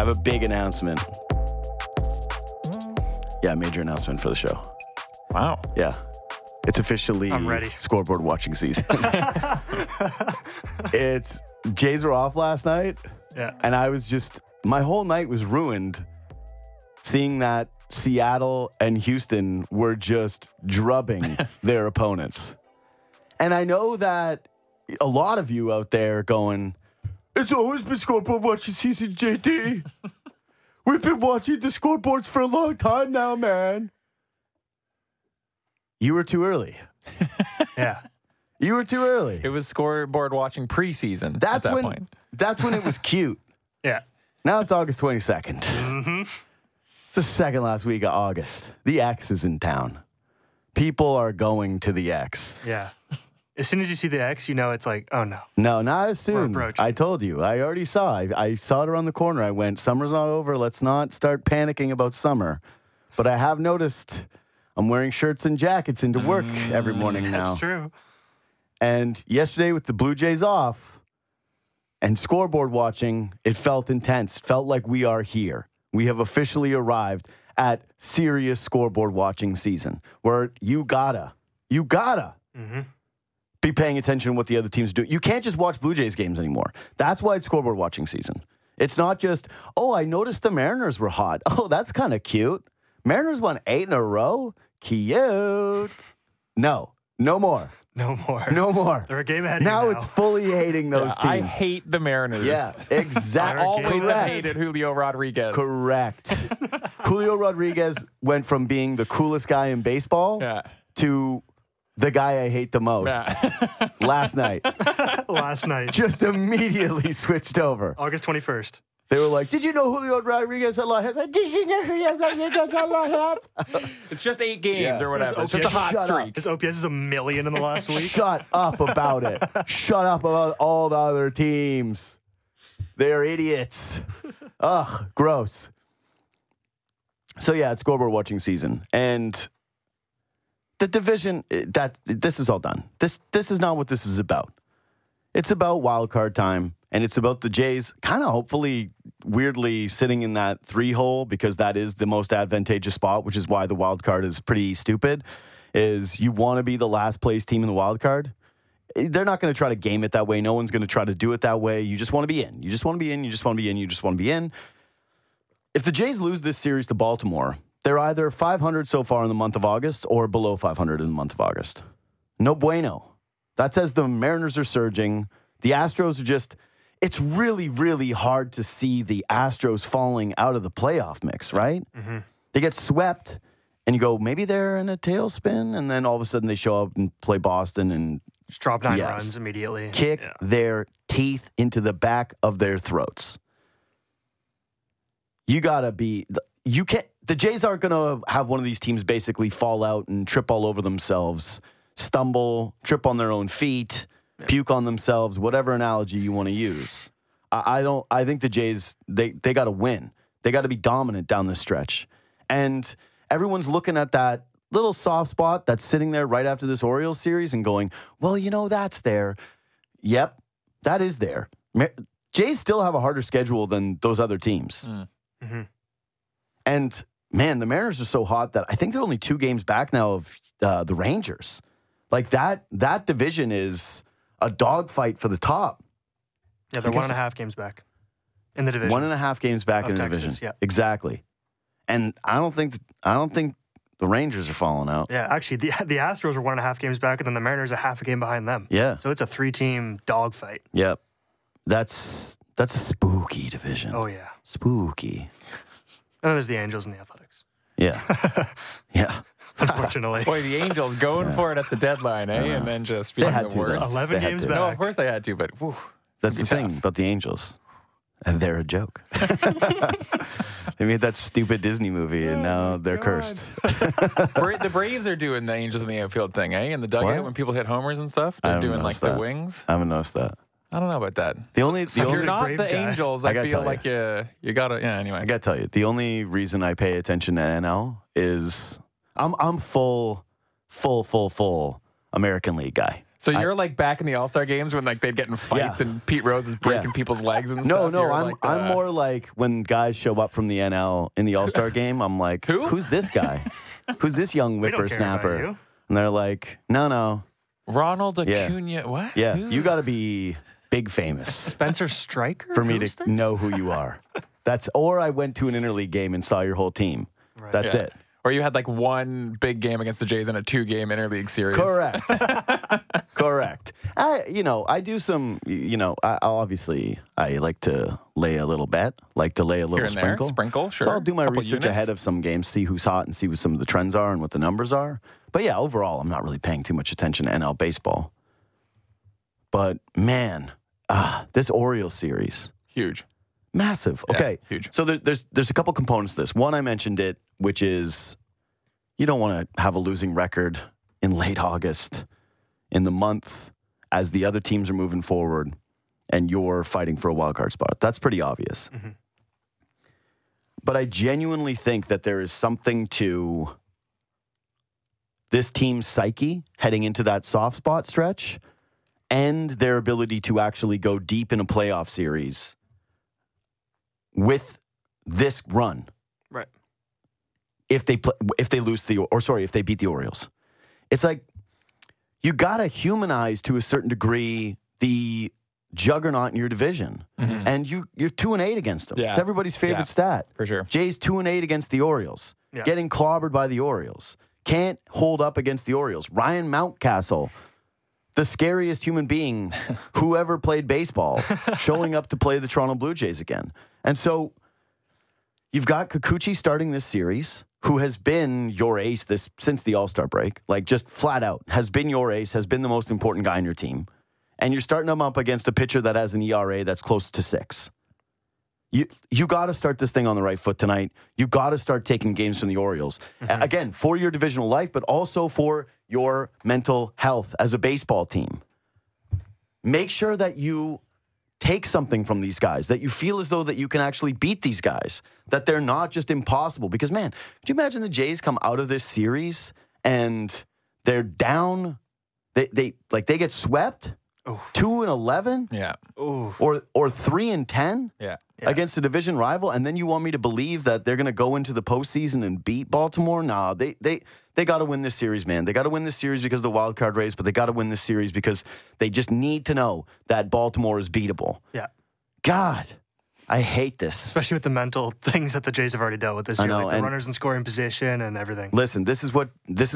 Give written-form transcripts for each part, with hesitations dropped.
have a big announcement. Yeah, major announcement for the show. Wow. Yeah. It's officially I'm ready. Scoreboard watching season. Jays were off last night. Yeah. And I was my whole night was ruined seeing that Seattle and Houston were just drubbing their opponents. And I know that a lot of you out there going, it's always been Scoreboard watching season, JD. We've been watching the scoreboards for a long time now, man. You were too early. Yeah. You were too early. It was scoreboard watching preseason at that point. That's when it was cute. Yeah. Now it's August 22nd. Mm-hmm. It's the second last week of August. The X is in town. People are going to the X. Yeah. As soon as you see the X, you know it's like, oh no. No, not as soon. approaching. I told you. I already saw. I saw it around the corner. I went, summer's not over. Let's not start panicking about summer. But I have noticed I'm wearing shirts and jackets into work every morning now. That's true. And yesterday with the Blue Jays off and scoreboard watching, it felt intense. Felt like we are here. We have officially arrived at serious scoreboard watching season where you gotta be paying attention to what the other teams do. You can't just watch Blue Jays games anymore. That's why it's scoreboard watching season. It's not just, I noticed the Mariners were hot. Oh, that's kind of cute. Mariners won 8 in a row. Cute. No more. No more. No more. They're a game ahead of Now you it's fully hating those teams. I hate the Mariners. Yeah, exactly. I always have Correct. hated Julio Rodriguez. Correct. Julio Rodriguez went from being the coolest guy in baseball to the guy I hate the most last night. Last night. Just immediately switched over. August 21st. They were like, did you know Julio Rodriguez had a lot of hits? Did you know Julio Rodriguez had a lot of hits? It's just 8 games or whatever. It's OPS just a hot shut streak. up. His OPS is 1 million in the last week. Shut up about it. Shut up about all the other teams. They're idiots. Ugh, gross. So yeah, it's scoreboard watching season. And the division, this is all done. This is not what this is about. It's about wild card time, and it's about the Jays kind of hopefully weirdly sitting in that 3 hole because that is the most advantageous spot, which is why the wild card is pretty stupid, is you want to be the last place team in the wild card. They're not going to try to game it that way. No one's going to try to do it that way. You just want to be in. You just want to be in. You just want to be in. You just want to be in. If the Jays lose this series to Baltimore, they're either 500 so far in the month of August or below 500 in the month of August. No bueno. That says the Mariners are surging. The Astros are just, it's really, really hard to see the Astros falling out of the playoff mix, right? Mm-hmm. They get swept, and you go, maybe they're in a tailspin, and then all of a sudden they show up and play Boston and Just drop 9 runs immediately. kick their teeth into the back of their throats. You got to be, the Jays aren't going to have one of these teams basically fall out and trip all over themselves, stumble, trip on their own feet, puke on themselves, whatever analogy you want to use. I think the Jays, they got to win. They got to be dominant down the stretch. And everyone's looking at that little soft spot that's sitting there right after this Orioles series and going, well, that's there. Yep, that is there. Jays still have a harder schedule than those other teams. Mm-hmm. And, man, the Mariners are so hot that I think they're only 2 games back now of the Rangers. Like, that division is a dogfight for the top. Yeah, they're 1.5 games back in the division. 1.5 games back in the Texas, division. yeah. Exactly. And I don't think the Rangers are falling out. Yeah, actually, the Astros are 1.5 games back, and then the Mariners are half a game behind them. Yeah. So it's a 3-team dogfight. Yep. That's a spooky division. Oh, yeah. Spooky. And then there's the Angels and the Athletics. Yeah. Yeah. Unfortunately. Boy, the Angels going for it at the deadline, And then just being had the to, worst. though. 11 They had games to. back. No, of course they had to, but whew, That's the it'd be thing tough. about the Angels. And they're a joke. They made that stupid Disney movie, and now they're cursed. The Braves are doing the Angels in the outfield thing, In the dugout What? when people hit homers and stuff, I they're haven't doing like noticed the that. wings. I haven't noticed that. I don't know about that. The only If you're big not Braves the guy. Angels, I I gotta feel tell like you gotta. Yeah. Anyway, I gotta tell you, the only reason I pay attention to NL is I'm full American League guy. So you're like back in the All-Star games when like they'd get in fights and Pete Rose is breaking people's legs and stuff? No, I'm more like when guys show up from the NL in the All-Star game, I'm like, who's this guy? Who's this young whippersnapper? And they're like, no. Ronald Acuna, what? Yeah, you got to be big famous. Spencer Striker? For me to know who you are. Or I went to an interleague game and saw your whole team. Right. That's it. Or you had like one big game against the Jays in a 2-game interleague series. Correct. Correct. I do some, I like to lay a little bet, like to lay a little sprinkle. Sprinkle, sure. So I'll do my research ahead of some games, see who's hot and see what some of the trends are and what the numbers are. But yeah, overall, I'm not really paying too much attention to NL baseball. But man, this Orioles series. Huge. Massive. Okay. Yeah, huge. So there's a couple components to this. One, I mentioned it, which is you don't want to have a losing record in late August in the month as the other teams are moving forward and you're fighting for a wild card spot. That's pretty obvious. Mm-hmm. But I genuinely think that there is something to this team's psyche heading into that soft spot stretch and their ability to actually go deep in a playoff series with this run. Right. If they beat the Orioles. It's like you got to humanize to a certain degree the juggernaut in your division. Mm-hmm. And you're 2-8 against them. Yeah. It's everybody's favorite stat. For sure. Jays 2-8 against the Orioles. Yeah. Getting clobbered by the Orioles. Can't hold up against the Orioles. Ryan Mountcastle, the scariest human being who ever played baseball, showing up to play the Toronto Blue Jays again. And so you've got Kikuchi starting this series, who has been your ace since the All-Star break, like just flat out, has been your ace, has been the most important guy on your team. And you're starting him up against a pitcher that has an ERA that's close to 6. You got to start this thing on the right foot tonight. You got to start taking games from the Orioles. Mm-hmm. Again, for your divisional life, but also for your mental health as a baseball team. Make sure that you take something from these guys, that you feel as though that you can actually beat these guys, that they're not just impossible. Because, man, could you imagine the Jays come out of this series and they're down, they get swept? Oof. 2-11? Yeah. Oof. Or 3-10? Yeah. Against a division rival, and then you want me to believe that they're going to go into the postseason and beat Baltimore? Nah, they got to win this series, man. They got to win this series because of the wild card race, but they got to win this series because they just need to know that Baltimore is beatable. Yeah. God, I hate this. Especially with the mental things that the Jays have already dealt with this year, like the runners in scoring position and everything. Listen, this is what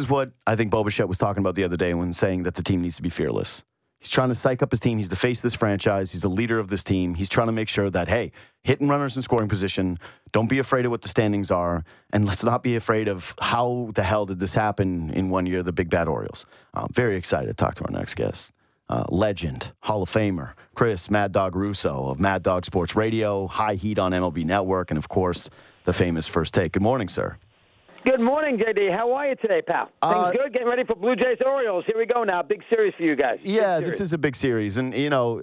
I think Bo Bichette was talking about the other day when saying that the team needs to be fearless. He's trying to psych up his team. He's the face of this franchise. He's the leader of this team. He's trying to make sure that, hey, hitting runners in scoring position, don't be afraid of what the standings are, and let's not be afraid of how the hell did this happen in one year, the big bad Orioles. I'm very excited to talk to our next guest. Legend, Hall of Famer, Chris Mad Dog Russo of Mad Dog Sports Radio, High Heat on MLB Network, and, of course, the famous First Take. Good morning, sir. Good morning, JD. How are you today, pal? Things good? Getting ready for Blue Jays Orioles. Here we go now. Big series for you guys. Yeah, this is a big series. And,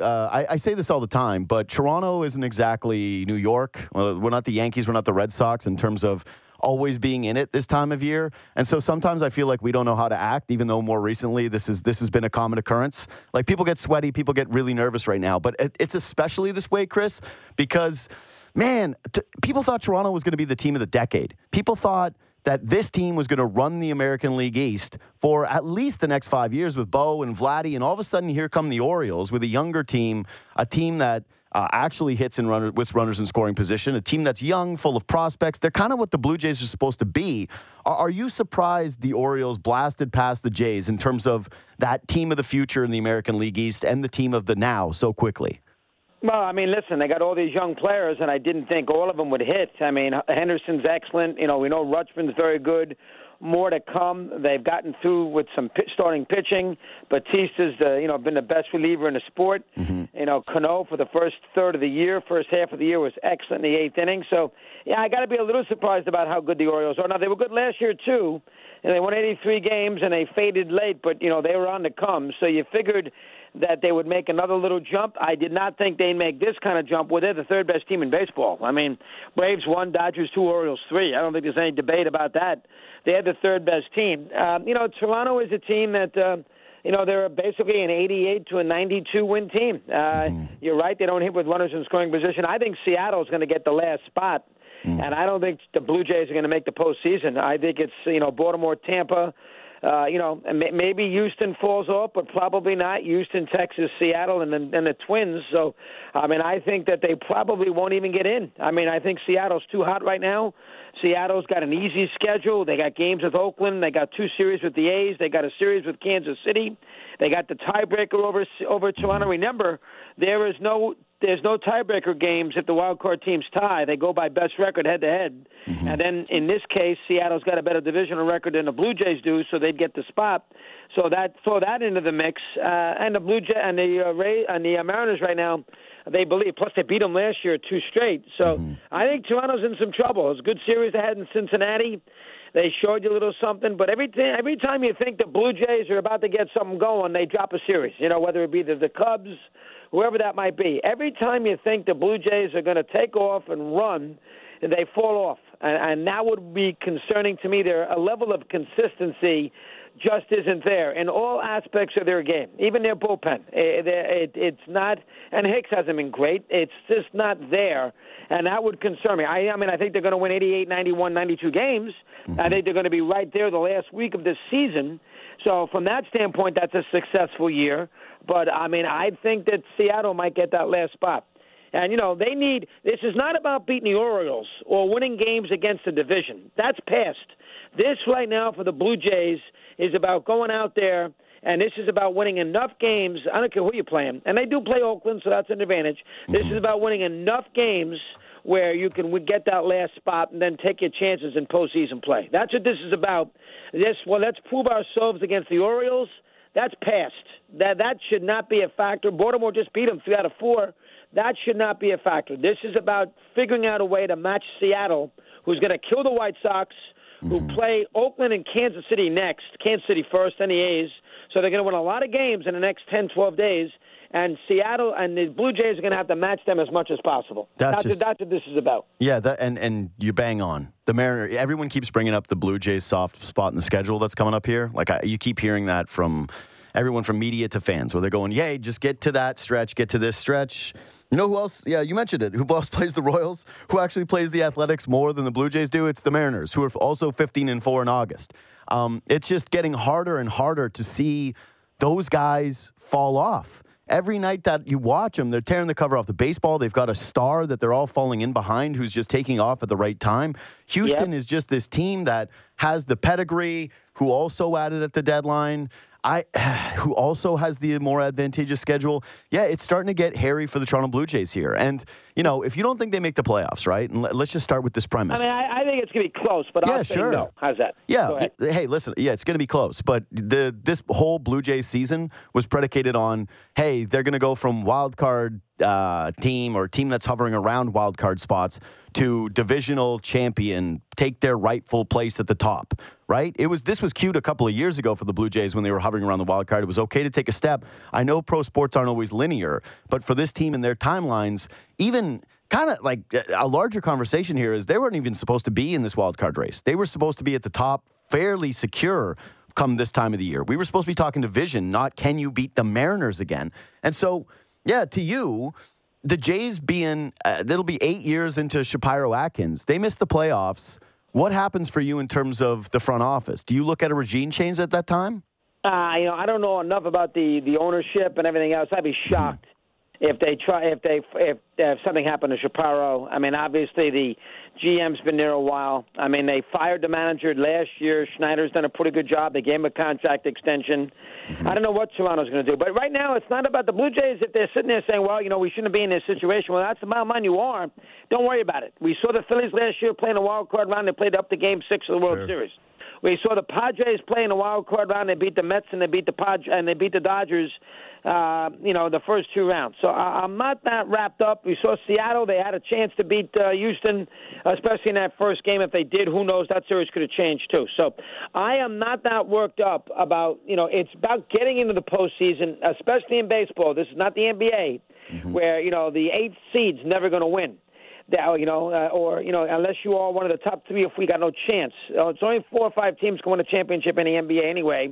I say this all the time, but Toronto isn't exactly New York. Well, we're not the Yankees. We're not the Red Sox in terms of always being in it this time of year. And so sometimes I feel like we don't know how to act, even though more recently this has been a common occurrence. Like, people get sweaty. People get really nervous right now. But it's especially this way, Chris, because, man, people thought Toronto was going to be the team of the decade. People thought that this team was going to run the American League East for at least the next 5 years with Bo and Vladdy, and all of a sudden here come the Orioles with a younger team, a team that actually hits with runners in scoring position, a team that's young, full of prospects. They're kind of what the Blue Jays are supposed to be. Are you surprised the Orioles blasted past the Jays in terms of that team of the future in the American League East and the team of the now so quickly? Well, I mean, listen, they got all these young players, and I didn't think all of them would hit. I mean, Henderson's excellent. We know Rutschman's very good. More to come. They've gotten through with some starting pitching. Batista's, been the best reliever in the sport. Mm-hmm. Cano for the first third of the year, first half of the year was excellent in the 8th inning. So, yeah, I got to be a little surprised about how good the Orioles are. Now, they were good last year, too. And they won 83 games, and they faded late, but, they were on the come. So you figured that they would make another little jump. I did not think they'd make this kind of jump. Well, they're the third best team in baseball. I mean, Braves 1, Dodgers 2, Orioles 3. I don't think there's any debate about that. They're the third best team. Toronto is a team that, they're basically an 88 to a 92 win team. You're right; they don't hit with runners in scoring position. I think Seattle's going to get the last spot, and I don't think the Blue Jays are going to make the postseason. I think it's Baltimore, Tampa. Maybe Houston falls off, but probably not. Houston, Texas, Seattle, and the Twins. So, I think that they probably won't even get in. I think Seattle's too hot right now. Seattle's got an easy schedule. They got games with Oakland. They got 2 series with the A's. They got a series with Kansas City. They got the tiebreaker over Toronto. Remember, there's no tiebreaker games if the wild card teams tie. They go by best record head-to-head. And then in this case, Seattle's got a better divisional record than the Blue Jays do, so they'd get the spot. So throw that into the mix. And the Blue Jays and the Mariners right now, they believe. Plus, they beat them last year 2 straight. So I think Toronto's in some trouble. It's a good series they had in Cincinnati. They showed you a little something, but every time you think the Blue Jays are about to get something going, they drop a series. Whether it be the Cubs, whoever that might be. Every time you think the Blue Jays are going to take off and run, they fall off. And that would be concerning to me. A level of consistency just isn't there in all aspects of their game, even their bullpen. It's not, and Hicks hasn't been great. It's just not there, and that would concern me. I think they're going to win 88, 91, 92 games. I think they're going to be right there the last week of this season. So from that standpoint, that's a successful year. But, I think that Seattle might get that last spot. And, this is not about beating the Orioles or winning games against the division. That's past. This right now for the Blue Jays is about going out there, and this is about winning enough games. I don't care who you're playing. And they do play Oakland, so that's an advantage. This is about winning enough games where you can get that last spot and then take your chances in postseason play. That's what this is about. Let's prove ourselves against the Orioles. That's past. That should not be a factor. Baltimore just beat them 3 out of 4. That should not be a factor. This is about figuring out a way to match Seattle, who's going to kill the White Sox, who play Oakland and Kansas City next. Kansas City first, then the A's. So they're going to win a lot of games in the next 10, 12 days. And Seattle and the Blue Jays are going to have to match them as much as possible. That's what this is about. Yeah, and you bang on. The Mariners, everyone keeps bringing up the Blue Jays' soft spot in the schedule that's coming up here. You keep hearing that from everyone from media to fans, where they're going, yay, just get to that stretch, get to this stretch. You know who else? Yeah, you mentioned it. Who else plays the Royals? Who actually plays the Athletics more than the Blue Jays do? It's the Mariners, who are also 15-4 in August. It's just getting harder and harder to see those guys fall off. Every night that you watch them, they're tearing the cover off the baseball. They've got a star that they're all falling in behind who's just taking off at the right time. Houston is just this team that has the pedigree, who also added at the deadline. Who also has the more advantageous schedule. Yeah, it's starting to get hairy for the Toronto Blue Jays here. And, if you don't think they make the playoffs, right, and let's just start with this premise. I think it's going to be close, but I'll say no. How's that? Yeah. Hey, listen, it's going to be close. But this whole Blue Jays season was predicated on, hey, they're going to go from wild card team or team that's hovering around wild card spots to divisional champion, take their rightful place at the top, right? This was cute a couple of years ago for the Blue Jays when they were hovering around the wild card. It was okay to take a step. I know pro sports aren't always linear, but for this team and their timelines, even kind of like a larger conversation here is they weren't even supposed to be in this wild card race. They were supposed to be at the top, fairly secure come this time of the year. We were supposed to be talking division, not can you beat the Mariners again? And so, yeah, to you, the Jays being, that'll be 8 years into Shapiro Atkins. They missed the playoffs. What happens for you in terms of the front office? Do you look at a regime change at that time? I don't know enough about the ownership and everything else. I'd be shocked if something happened to Shapiro. Obviously the GM's been there a while. They fired the manager last year. Schneider's done a pretty good job. They gave him a contract extension. I don't know what Toronto's going to do. But right now it's not about the Blue Jays. If they're sitting there saying, well, we shouldn't be in this situation. Well, that's the amount of money you are. Don't worry about it. We saw the Phillies last year playing a wild card round. They played up to Game 6 of the World Series. We saw the Padres playing a wild card round. They beat the Mets and they beat the Dodgers. The first 2 rounds. So I'm not that wrapped up. We saw Seattle. They had a chance to beat Houston, especially in that first game. If they did, who knows? That series could have changed too. So I am not that worked up about, it's about getting into the postseason, especially in baseball. This is not the NBA, where, the 8th seed's never going to win. Unless you are one of the top 3, if we got no chance. It's only 4 or 5 teams can win a championship in the NBA anyway.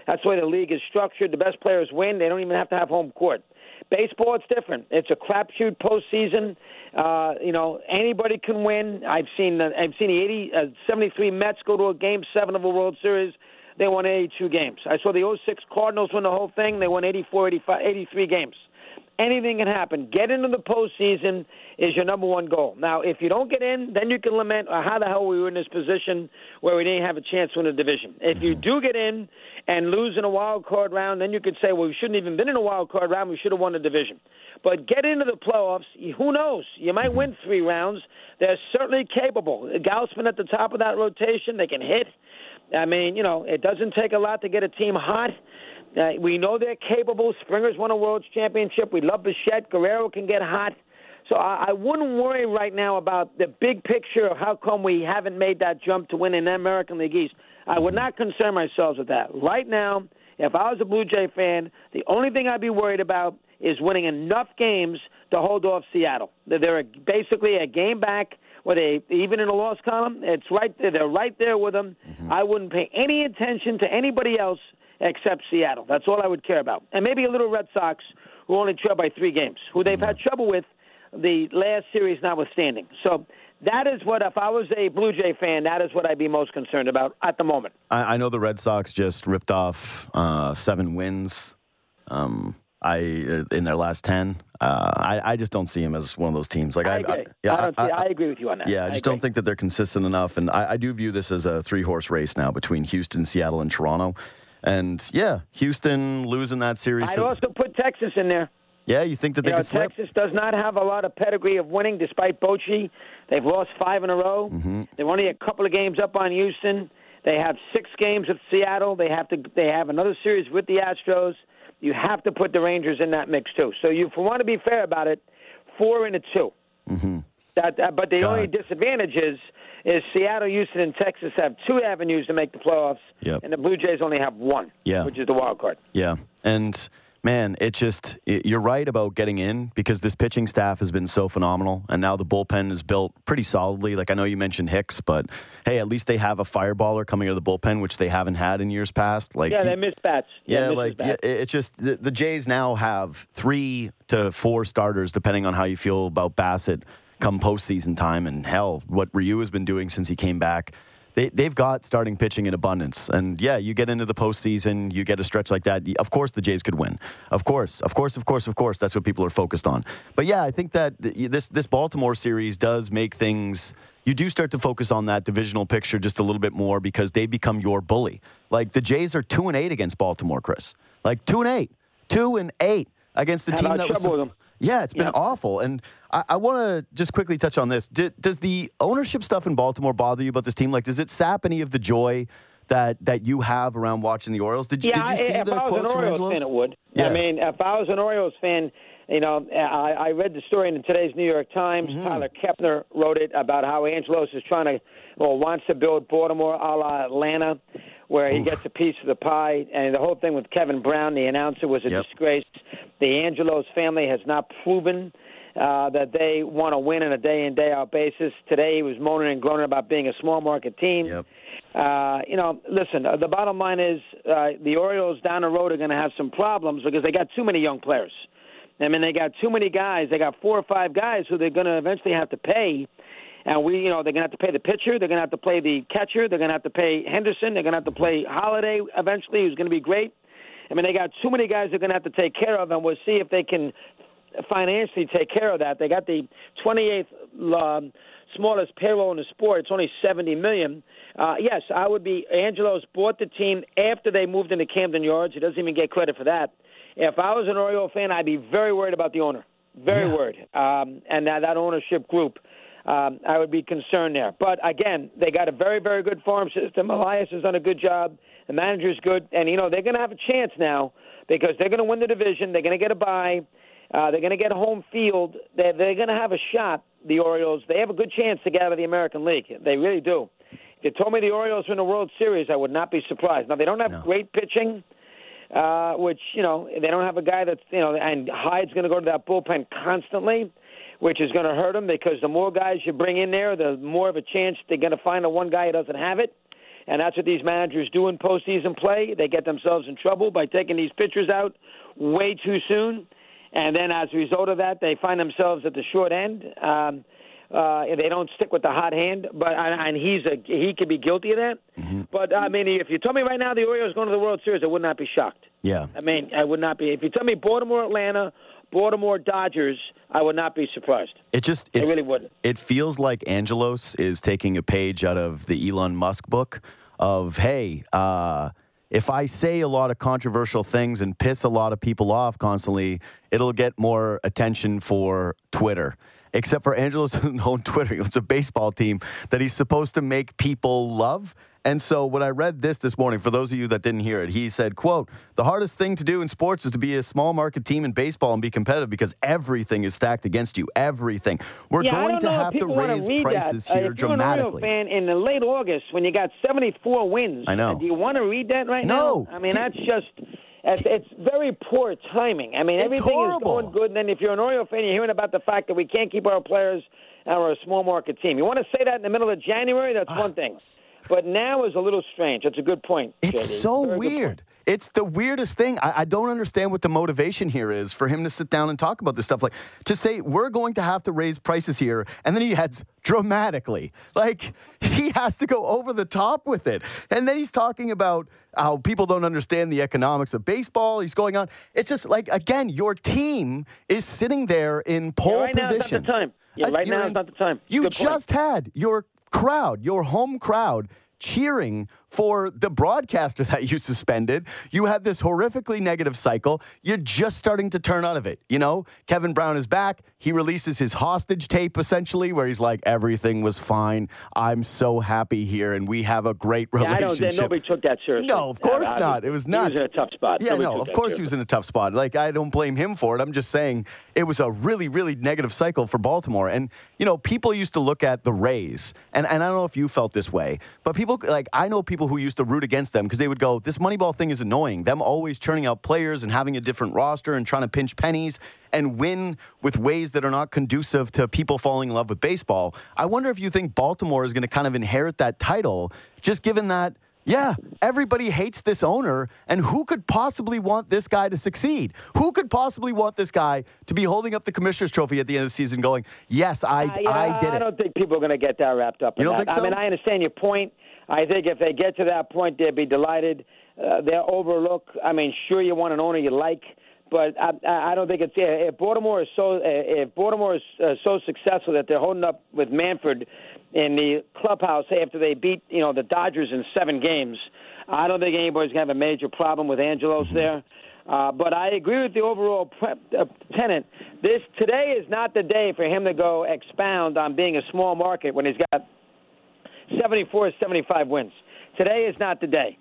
That's the way the league is structured. The best players win. They don't even have to have home court. Baseball, it's different. It's a crapshoot postseason. Anybody can win. I've seen the 73 Mets go to a Game 7 of a World Series. They won 82 games. I saw the 06 Cardinals win the whole thing. They won 84, 85, 83 games. Anything can happen. Get into the postseason is your number one goal. Now, if you don't get in, then you can lament how the hell we were in this position where we didn't have a chance to win a division. If you do get in and lose in a wild card round, then you could say, well, we shouldn't even been in a wild card round. We should have won the division. But get into the playoffs. Who knows? You might win 3 rounds. They're certainly capable. Gausman at the top of that rotation. They can hit. I mean, it doesn't take a lot to get a team hot. We know they're capable. Springer's won a World Championship. We love Bichette. Guerrero can get hot. So I wouldn't worry right now about the big picture of how come we haven't made that jump to win an American League East. I would not concern myself with that. Right now, if I was a Blue Jay fan, the only thing I'd be worried about is winning enough games to hold off Seattle. They're basically a game back. Even in the loss column, it's right there. They're right there with them. I wouldn't pay any attention to anybody else except Seattle. That's all I would care about. And maybe a little Red Sox, who only trail by 3 games, who they've had trouble with the last series notwithstanding. So that is what, if I was a Blue Jay fan, that is what I'd be most concerned about at the moment. I know the Red Sox just ripped off 7 wins in their last 10. I just don't see him as one of those teams. Like I agree with you on that. Yeah, I just don't think that they're consistent enough. And I do view this as a 3-horse race now between Houston, Seattle, and Toronto. And, yeah, Houston losing that series. I'd also put Texas in there. Yeah, you think that they could slip? Texas does not have a lot of pedigree of winning, despite Bochy. They've lost 5 in a row. They're only a couple of games up on Houston. They have 6 games with Seattle. They have another series with the Astros. You have to put the Rangers in that mix, too. So if you want to be fair about it, 4 and a 2. But the only disadvantage is Seattle, Houston, and Texas have 2 avenues to make the playoffs, and the Blue Jays only have 1, which is the wild card. Yeah, and, man, you're right about getting in because this pitching staff has been so phenomenal, and now the bullpen is built pretty solidly. Like, I know you mentioned Hicks, but, hey, at least they have a fireballer coming out of the bullpen, which they haven't had in years past. Like, they miss bats. It's just the Jays now have 3 to 4 starters, depending on how you feel about Bassett come postseason time, and hell, what Ryu has been doing since he came back. They've got starting pitching in abundance. And, yeah, you get into the postseason, you get a stretch like that. Of course the Jays could win. Of course. That's what people are focused on. But, yeah, I think that this Baltimore series does make things – you do start to focus on that divisional picture just a little bit more because they become your bully. Like, the Jays are 2-8 against Baltimore, Chris. Like, 2-8. 2-8 against a team that was – with them. Yeah, it's been awful. And I want to just quickly touch on this. Does the ownership stuff in Baltimore bother you about this team? Like, does it sap any of the joy that you have around watching the Orioles? Did you see the quotes from Angelos? If I was an Orioles fan, it would. Yeah. I mean, if I was an Orioles fan, I read the story in today's New York Times. Tyler Kepner wrote it about how Angelos is wants to build Baltimore a la Atlanta, where he gets a piece of the pie. And the whole thing with Kevin Brown, the announcer, was a disgrace. The Angelos family has not proven that they want to win on a day-in, day-out basis. Today he was moaning and groaning about being a small market team. Listen, the bottom line is the Orioles down the road are going to have some problems because they got too many young players. I mean, they got too many guys. They got 4 or 5 guys who they're going to eventually have to pay. And they're going to have to pay the pitcher. They're going to have to pay the catcher. They're going to have to pay Henderson. They're going to have to play Holiday eventually, who's going to be great. I mean, they got too many guys they're going to have to take care of, and we'll see if they can financially take care of that. They got the 28th smallest payroll in the sport. It's only $70 million. Yes, I would be. Angelos bought the team after they moved into Camden Yards. He doesn't even get credit for that. If I was an Oriole fan, I'd be very worried about the owner. Very worried. And that ownership group. I would be concerned there. But, again, they got a very, very good farm system. Elias has done a good job. The manager's good. And, they're going to have a chance now because they're going to win the division. They're going to get a bye. They're going to get home field. They're going to have a shot, the Orioles. They have a good chance to get out of the American League. They really do. If you told me the Orioles win the World Series, I would not be surprised. Now, they don't have great pitching, which, they don't have a guy that's, and Hyde's going to go to that bullpen constantly, which is going to hurt them because the more guys you bring in there, the more of a chance they're going to find the one guy who doesn't have it. And that's what these managers do in postseason play. They get themselves in trouble by taking these pitchers out way too soon. And then as a result of that, they find themselves at the short end. They don't stick with the hot hand, and he could be guilty of that. Mm-hmm. But, I mean, if you told me right now the Orioles going to the World Series, I would not be shocked. Yeah. I mean, I would not be. If you tell me Baltimore, Atlanta, Baltimore, Dodgers, I would not be surprised. It really wouldn't. It feels like Angelos is taking a page out of the Elon Musk book of, hey, if I say a lot of controversial things and piss a lot of people off constantly, it'll get more attention for Twitter. Except for Angelos doesn't own Twitter. It's a baseball team that he's supposed to make people love. And so when I read this morning, for those of you that didn't hear it, he said, quote, the hardest thing to do in sports is to be a small market team in baseball and be competitive because everything is stacked against you. Everything. We're going to have to raise prices here dramatically. If you're an Oriole fan in the late August when you got 74 wins, I know. Do you want to read that right now? No. I mean, that's just... It's very poor timing. I mean, everything is going good, and then if you're an Oriole fan, you're hearing about the fact that we can't keep our players and we're a small market team. You want to say that in the middle of January? That's one thing. But now is a little strange. That's a good point. It's JD. so weird. It's the weirdest thing. I don't understand what the motivation here is for him to sit down and talk about this stuff. Like, to say, we're going to have to raise prices here, and then he heads dramatically. Like, he has to go over the top with it. And then he's talking about how people don't understand the economics of baseball. He's going on. It's just like, again, your team is sitting there in pole position. Right now is not the time. Right now is not the time. You just had your crowd, your home crowd, cheering for the broadcaster that you suspended. You had this horrifically negative cycle. You're just starting to turn out of it. You know, Kevin Brown is back. He releases his hostage tape, essentially, where he's like, everything was fine. I'm so happy here, and we have a great relationship. Nobody took that seriously. No, of course not. It was nuts. He was in a tough spot. Yeah, no, of course he was in a tough spot. Like, I don't blame him for it. I'm just saying it was a really, really negative cycle for Baltimore. And, you know, people used to look at the Rays, and I don't know if you felt this way, but people, like, I know people who used to root against them because they would go, this Moneyball thing is annoying. Them always churning out players and having a different roster and trying to pinch pennies and win with ways that are not conducive to people falling in love with baseball. I wonder if you think Baltimore is going to kind of inherit that title, just given that, yeah, everybody hates this owner, and who could possibly want this guy to succeed? Who could possibly want this guy to be holding up the Commissioner's Trophy at the end of the season going, yes, I did it? I don't think people are going to get that wrapped up in that. You don't think so? I mean, I understand your point. I think if they get to that point, they'll be delighted. They'll overlook. I mean, sure, you want an owner you like, but I don't think it's. If Baltimore is so successful that they're holding up with Manfred in the clubhouse after they beat the Dodgers in 7 games, I don't think anybody's going to have a major problem with Angelos there. But I agree with the overall tenant. Today is not the day for him to go expound on being a small market when he's got 74 or 75 wins. Today is not the day.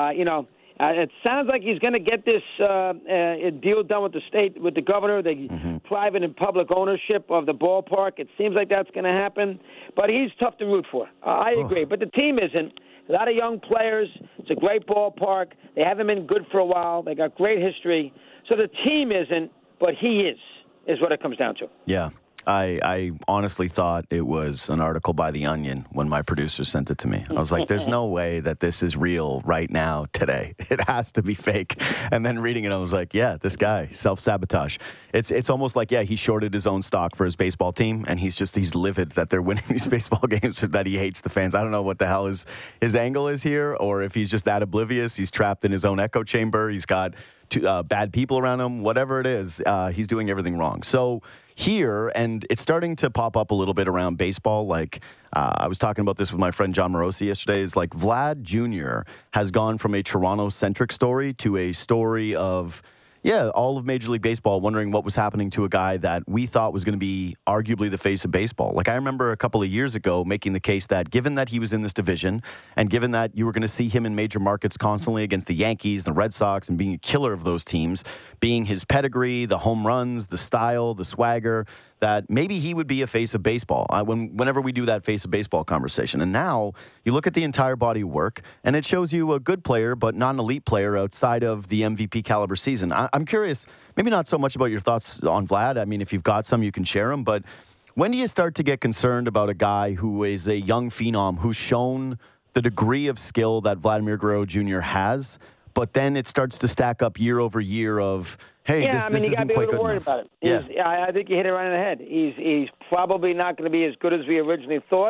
It sounds like he's going to get this deal done with the state, with the governor, the private and public ownership of the ballpark. It seems like that's going to happen. But he's tough to root for. I agree. But the team isn't. A lot of young players. It's a great ballpark. They haven't been good for a while. They got great history. So the team isn't, but he is what it comes down to. Yeah. I honestly thought it was an article by The Onion when my producer sent it to me. I was like, there's no way that this is real right now, today. It has to be fake. And then reading it, I was like, yeah, this guy, self-sabotage. It's almost like, yeah, he shorted his own stock for his baseball team, and he's livid that they're winning these baseball games, that he hates the fans. I don't know what the hell his angle is here, or if he's just that oblivious. He's trapped in his own echo chamber. He's got bad people around him. Whatever it is, he's doing everything wrong. So here, and it's starting to pop up a little bit around baseball. Like, I was talking about this with my friend John Morosi yesterday. Is like Vlad Jr. has gone from a Toronto-centric story to a story of, all of Major League Baseball wondering what was happening to a guy that we thought was going to be arguably the face of baseball. Like, I remember a couple of years ago making the case that given that he was in this division and given that you were going to see him in major markets constantly against the Yankees, the Red Sox, and being a killer of those teams, being his pedigree, the home runs, the style, the swagger, that maybe he would be a face of baseball whenever we do that face of baseball conversation. And now you look at the entire body of work, and it shows you a good player, but not an elite player outside of the MVP caliber season. I'm curious, maybe not so much about your thoughts on Vlad. I mean, if you've got some, you can share them. But when do you start to get concerned about a guy who is a young phenom who's shown the degree of skill that Vladimir Guerrero Jr. has, but then it starts to stack up year over year of, hey, this isn't quite good enough. About it. I think you hit it right on the head. He's probably not going to be as good as we originally thought.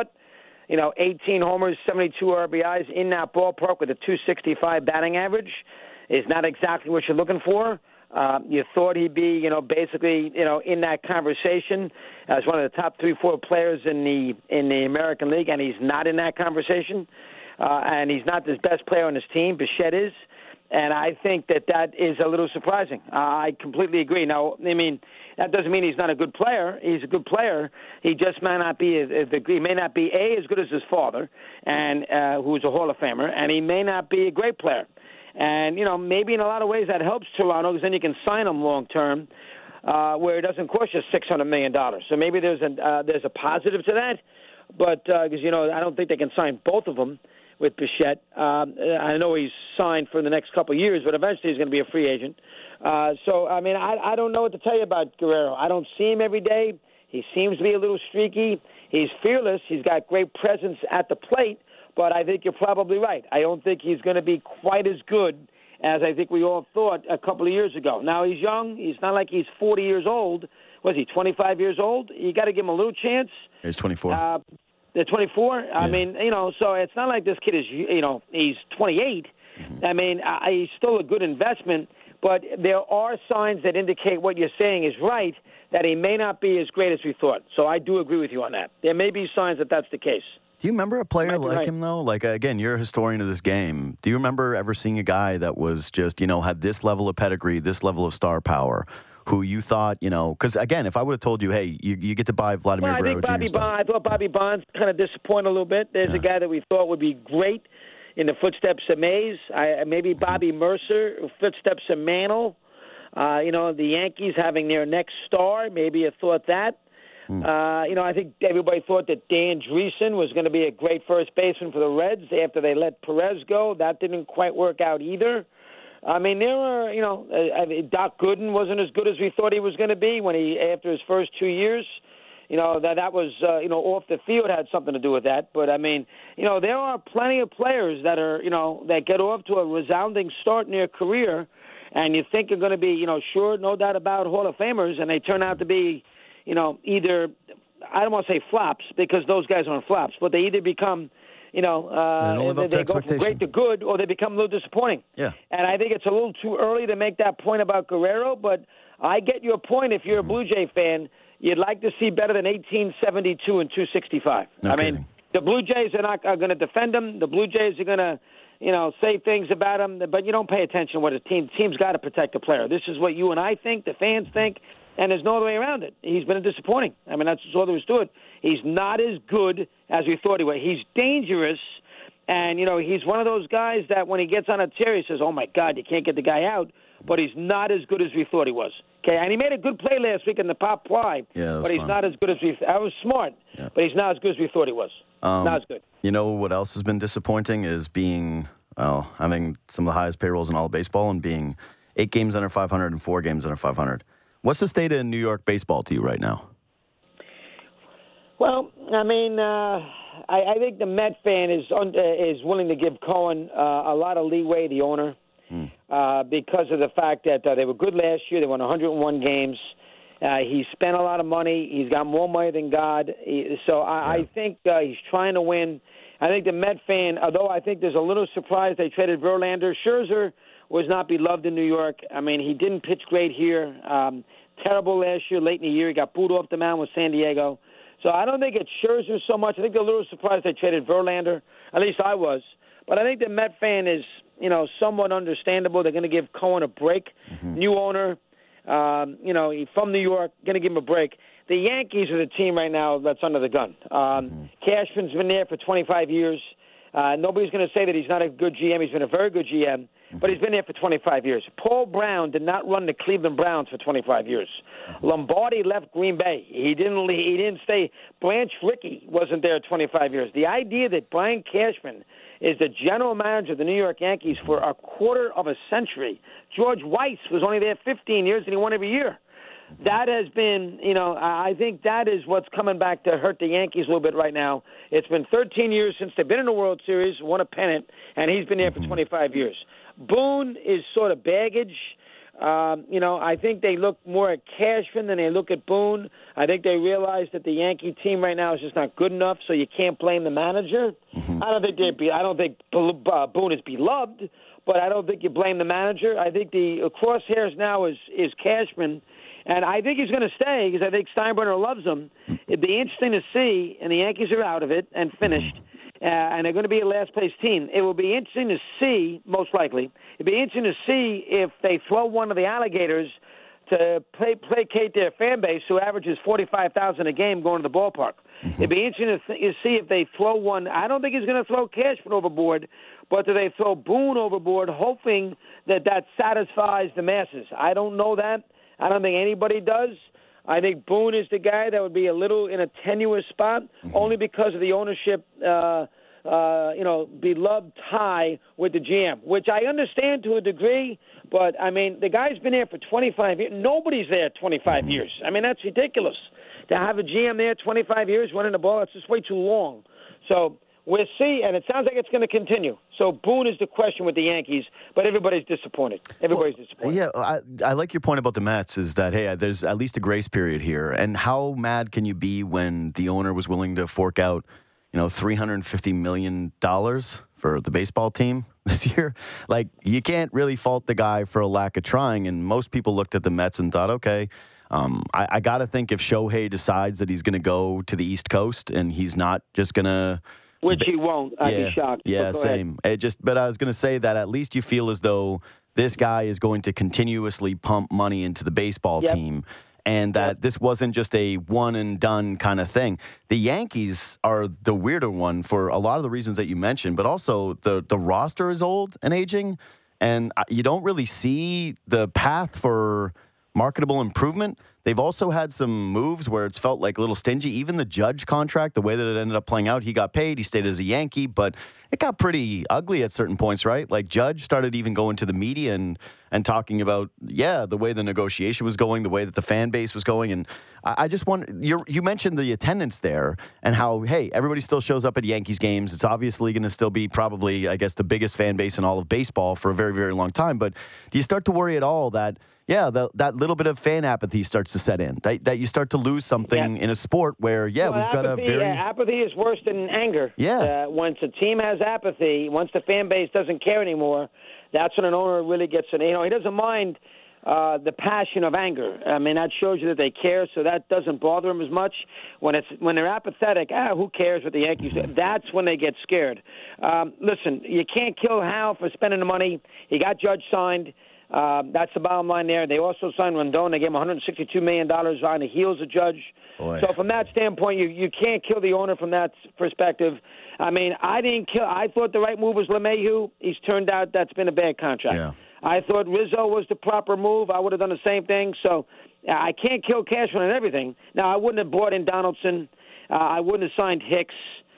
18 homers, 72 RBIs in that ballpark with a .265 batting average is not exactly what you're looking for. You thought he'd be, basically, in that conversation as one of the top 3-4 players in the American League, and he's not in that conversation. And he's not the best player on his team. Bichette is. And I think that is a little surprising. I completely agree. Now, that doesn't mean he's not a good player. He's a good player. He just may not be as good as his father, and who's a Hall of Famer, and he may not be a great player. And, maybe in a lot of ways that helps Toronto because then you can sign him long term where it doesn't cost you $600 million. So maybe there's a positive to that. But because, I don't think they can sign both of them with Bichette. I know he's signed for the next couple of years, but eventually he's going to be a free agent. I don't know what to tell you about Guerrero. I don't see him every day. He seems to be a little streaky. He's fearless. He's got great presence at the plate. But I think you're probably right. I don't think he's going to be quite as good as I think we all thought a couple of years ago. Now, he's young. He's not like he's 40 years old. Was he 25 years old? You got to give him a little chance. He's 24. They're 24. Yeah. I mean, so it's not like this kid is, he's 28. Mm-hmm. I mean, he's still a good investment. But there are signs that indicate what you're saying is right, that he may not be as great as we thought. So I do agree with you on that. There may be signs that that's the case. Do you remember a player like him, though? Like, again, you're a historian of this game. Do you remember ever seeing a guy that was just, had this level of pedigree, this level of star power, who you thought, because, again, if I would have told you, hey, you get to buy Vladimir Guerrero Jr. I thought Bobby Bonds kind of disappointed a little bit. There's a guy that we thought would be great in the footsteps of Mays. Maybe Bobby Mercer, footsteps of Mantle. The Yankees having their next star. Maybe you thought that. I think everybody thought that Dan Driessen was going to be a great first baseman for the Reds after they let Perez go. That didn't quite work out either. I mean, there were, Doc Gooden wasn't as good as we thought he was going to be after his first 2 years. That was, off the field had something to do with that. But, there are plenty of players that are, that get off to a resounding start in their career, and you think are going to be, sure, no doubt about Hall of Famers, and they turn out to be, either, I don't want to say flops because those guys aren't flops, but they either become, they go from great to good or they become a little disappointing. Yeah. And I think it's a little too early to make that point about Guerrero, but I get your point. If you're a Blue Jay fan, you'd like to see better than 1872 and 265. No kidding. The Blue Jays are going to defend him. The Blue Jays are going to, say things about him, but you don't pay attention to what the team's got to protect the player. This is what you and I think, the fans think. And there's no other way around it. He's been disappointing. That's all there is to it. He's not as good as we thought he was. He's dangerous, and, he's one of those guys that when he gets on a tear, he says, oh, my God, you can't get the guy out. But he's not as good as we thought he was. Okay, and he made a good play last week in the pop fly. Yeah, but he's not as good as we thought. I was smart, but he's not as good as we thought he was. Not as good. You know what else has been disappointing is having some of the highest payrolls in all of baseball and being 8 games under 500 and 4 games under 500. What's the state of New York baseball to you right now? Well, I think the Met fan is willing to give Cohen a lot of leeway, the owner, because of the fact that they were good last year. They won 101 games. He spent a lot of money. He's got more money than God. I think he's trying to win. I think the Met fan, although I think there's a little surprise they traded Verlander. Scherzer was not beloved in New York. He didn't pitch great here. Terrible last year, late in the year. He got booed off the mound with San Diego. So I don't think it's Scherzer so much. I think they're a little surprised they traded Verlander. At least I was. But I think the Met fan is, somewhat understandable. They're going to give Cohen a break. Mm-hmm. New owner, he's from New York, going to give him a break. The Yankees are the team right now that's under the gun. Cashman's been there for 25 years. Nobody's going to say that he's not a good GM. He's been a very good GM. But he's been there for 25 years. Paul Brown did not run the Cleveland Browns for 25 years. Lombardi left Green Bay. He didn't stay. Branch Rickey wasn't there 25 years. The idea that Brian Cashman is the general manager of the New York Yankees for a quarter of a century. George Weiss was only there 15 years, and he won every year. that has been, I think that is what's coming back to hurt the Yankees a little bit right now. It's been 13 years since they've been in the World Series, won a pennant, and he's been there for 25 years. Boone is sort of baggage. I think they look more at Cashman than they look at Boone. I think they realize that the Yankee team right now is just not good enough, so you can't blame the manager. I don't think Boone is beloved, but I don't think you blame the manager. I think the crosshairs now is Cashman, and I think he's going to stay because I think Steinbrenner loves him. It'd be interesting to see, and the Yankees are out of it and finished. And they're going to be a last-place team. It will be interesting to see, most likely, it'd be interesting to see if they throw one of the alligators to placate their fan base, who averages 45,000 a game going to the ballpark. It'd be interesting to see if they throw one. I don't think he's going to throw Cashman overboard, but do they throw Boone overboard, hoping that satisfies the masses? I don't know that. I don't think anybody does. I think Boone is the guy that would be a little in a tenuous spot, only because of the ownership, beloved tie with the GM, which I understand to a degree. But, I mean, the guy's been there for 25 years. Nobody's there 25 years. I mean, that's ridiculous. To have a GM there 25 years running the ball, that's just way too long. So we'll see, and it sounds like it's going to continue. So Boone is the question with the Yankees, but everybody's disappointed. Yeah, I like your point about the Mets is that, hey, there's at least a grace period here. And how mad can you be when the owner was willing to fork out, $350 million for the baseball team this year? Like, you can't really fault the guy for a lack of trying. And most people looked at the Mets and thought, okay, I got to think if Shohei decides that he's going to go to the East Coast and he's not just going to... Which he won't. I'd be shocked. Yeah, same. But I was going to say that at least you feel as though this guy is going to continuously pump money into the baseball team, and that this wasn't just a one-and-done kind of thing. The Yankees are the weirder one for a lot of the reasons that you mentioned, but also the roster is old and aging, and you don't really see the path for marketable improvement. They've also had some moves where it's felt like a little stingy. Even the Judge contract, the way that it ended up playing out, he got paid, he stayed as a Yankee, but it got pretty ugly at certain points, right? Like Judge started even going to the media and talking about, the way the negotiation was going, the way that the fan base was going. And I just want, you mentioned the attendance there and how, hey, everybody still shows up at Yankees games. It's obviously going to still be probably, I guess, the biggest fan base in all of baseball for a very, very long time. But do you start to worry at all that, that little bit of fan apathy starts to set in, that you start to lose something in a sport where, we've got a very... apathy is worse than anger. Once a team has apathy, once the fan base doesn't care anymore, that's when an owner really gets in. He doesn't mind the passion of anger. I mean, that shows you that they care, so that doesn't bother them as much. When they're apathetic, who cares what the Yankees do? That's when they get scared. Listen, you can't kill Hal for spending the money. He got Judge signed. That's the bottom line there. They also signed Rendon. They gave him $162 million on the heels of Judge. Boy. So from that standpoint, you can't kill the owner from that perspective. I mean, I thought the right move was LeMahieu. He's turned out that's been a bad contract. Yeah. I thought Rizzo was the proper move. I would have done the same thing. So I can't kill Cashman and everything. Now, I wouldn't have brought in Donaldson. I wouldn't have signed Hicks.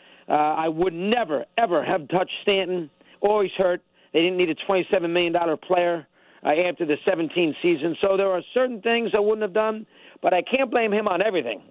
I would never, ever have touched Stanton. Always hurt. They didn't need a $27 million player after the 17 season. So there are certain things I wouldn't have done, but I can't blame him on everything.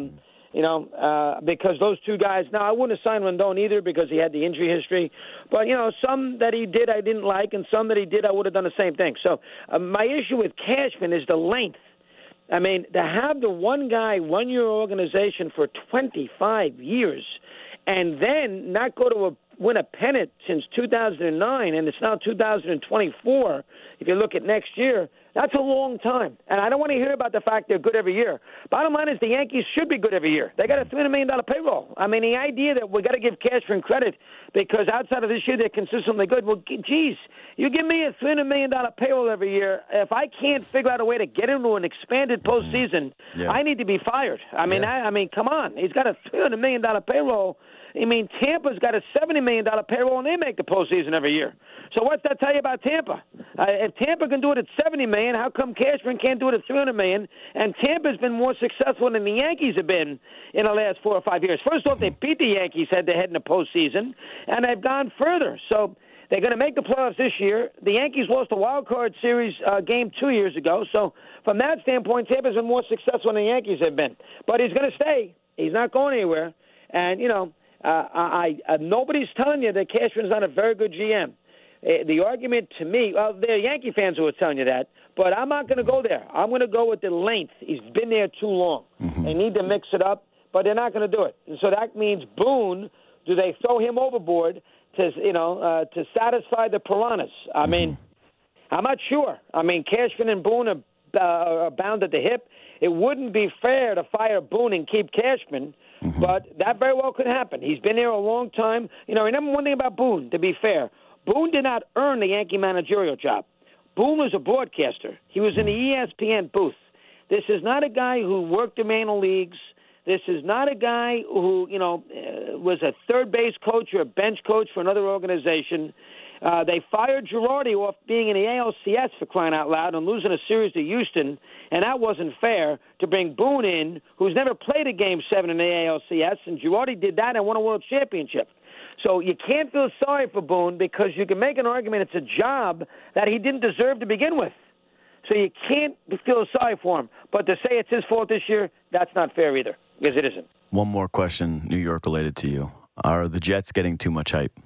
Because those two guys, now I wouldn't have signed Rendon either because he had the injury history. But, some that he did I didn't like, and some that he did I would have done the same thing. So my issue with Cashman is the length. I mean, to have the one guy run your organization for 25 years and then not go to win a pennant since 2009, and it's now 2024, if you look at next year, that's a long time. And I don't want to hear about the fact they're good every year. Bottom line is the Yankees should be good every year. They got a $300 million payroll. I mean, the idea that we got to give Cashman credit because outside of this year they're consistently good, well, geez, you give me a $300 million payroll every year. If I can't figure out a way to get into an expanded postseason, I need to be fired. I mean, come on. He's got a $300 million payroll. I mean, Tampa's got a $70 million payroll, and they make the postseason every year. So what's that tell you about Tampa? If Tampa can do it at $70 million, how come Cashman can't do it at $300 million? And Tampa's been more successful than the Yankees have been in the last 4 or 5 years. First off, they beat the Yankees head-to-head in the postseason, and they've gone further. So they're going to make the playoffs this year. The Yankees lost a wild card series game 2 years ago. So from that standpoint, Tampa's been more successful than the Yankees have been. But he's going to stay. He's not going anywhere. And, nobody's telling you that Cashman's not a very good GM. The argument to me, well, there are Yankee fans who are telling you that, but I'm not going to go there. I'm going to go with the length. He's been there too long. Mm-hmm. They need to mix it up, but they're not going to do it. And so that means Boone, do they throw him overboard to satisfy the piranhas? I mean, I'm not sure. I mean, Cashman and Boone are bound at the hip. It wouldn't be fair to fire Boone and keep Cashman, but that very well could happen. He's been there a long time. Remember one thing about Boone, to be fair. Boone did not earn the Yankee managerial job. Boone was a broadcaster. He was in the ESPN booth. This is not a guy who worked in minor leagues. This is not a guy who, was a third base coach or a bench coach for another organization. They fired Girardi off being in the ALCS, for crying out loud, and losing a series to Houston, and that wasn't fair to bring Boone in, who's never played a Game 7 in the ALCS, and Girardi did that and won a world championship. So you can't feel sorry for Boone because you can make an argument it's a job that he didn't deserve to begin with. So you can't feel sorry for him. But to say it's his fault this year, that's not fair either, because it isn't. One more question, New York related to you. Are the Jets getting too much hype?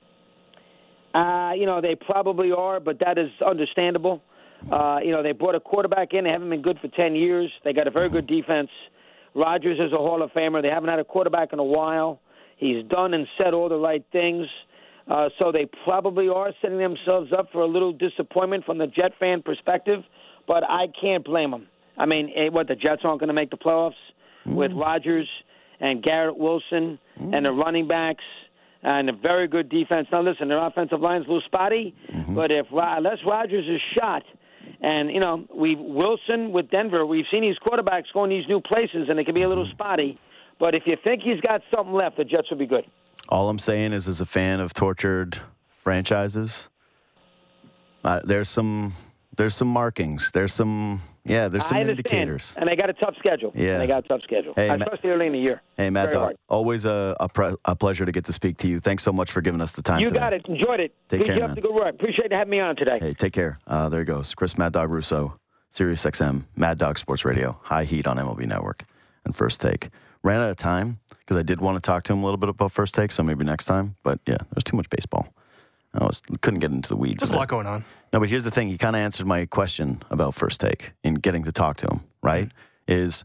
They probably are, but that is understandable. They brought a quarterback in. They haven't been good for 10 years. They got a very good defense. Rodgers is a Hall of Famer. They haven't had a quarterback in a while. He's done and said all the right things. So they probably are setting themselves up for a little disappointment from the Jet fan perspective, but I can't blame them. I mean, the Jets aren't going to make the playoffs with Rodgers and Garrett Wilson and the running backs and a very good defense. Now, listen, their offensive line's a little spotty, but unless Rodgers is shot, and, Wilson with Denver, we've seen these quarterbacks go in these new places, and they can be a little spotty. But if you think he's got something left, the Jets will be good. All I'm saying is, as a fan of tortured franchises, there's some markings. There's some indicators. And they got a tough schedule. Yeah. Hey, especially early in the year. Hey, Mad Dog, always a pleasure to get to speak to you. Thanks so much for giving us the time today. You got it. Enjoyed it. Take care, man. Keep up the good work. Appreciate having me on today. Hey, take care. There he goes. Chris Mad Dog Russo, Sirius XM, Mad Dog Sports Radio, High Heat on MLB Network, and First Take. Ran out of time because I did want to talk to him a little bit about First Take, so maybe next time. But, yeah, there's too much baseball. Couldn't get into the weeds. There's a lot going on. No, but here's the thing. He kind of answered my question about First Take in getting to talk to him, right? Is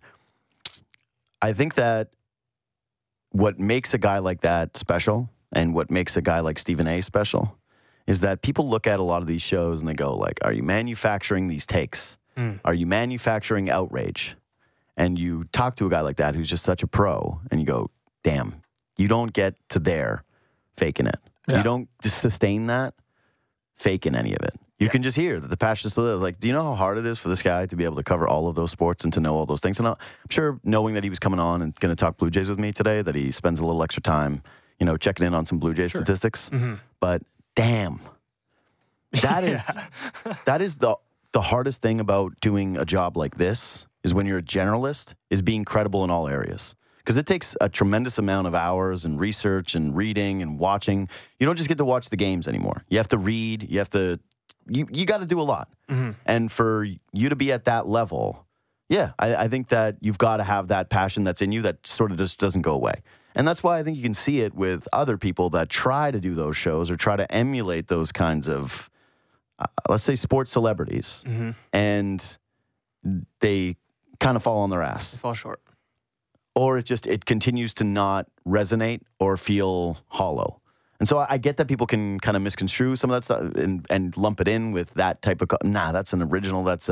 I think that what makes a guy like that special and what makes a guy like Stephen A. special is that people look at a lot of these shows and they go, like, are you manufacturing these takes? Are you manufacturing outrage? And you talk to a guy like that who's just such a pro, and you go, damn, you don't get to there faking it. Yeah. You don't just sustain that faking any of it. You can just hear that the passion is still there. Like, do you know how hard it is for this guy to be able to cover all of those sports and to know all those things? And I'm sure knowing that he was coming on and going to talk Blue Jays with me today, that he spends a little extra time, checking in on some Blue Jays statistics. Mm-hmm. But damn, that is the hardest thing about doing a job like this. Is when you're a generalist, is being credible in all areas. Because it takes a tremendous amount of hours and research and reading and watching. You don't just get to watch the games anymore. You have to read. You have to, you got to do a lot. Mm-hmm. And for you to be at that level, I think that you've got to have that passion that's in you that sort of just doesn't go away. And that's why I think you can see it with other people that try to do those shows or try to emulate those kinds of, let's say, sports celebrities. Mm-hmm. And they kind of fall on their ass. They fall short. Or it continues to not resonate or feel hollow. And so I get that people can kind of misconstrue some of that stuff and lump it in with that type of, that's an original, that's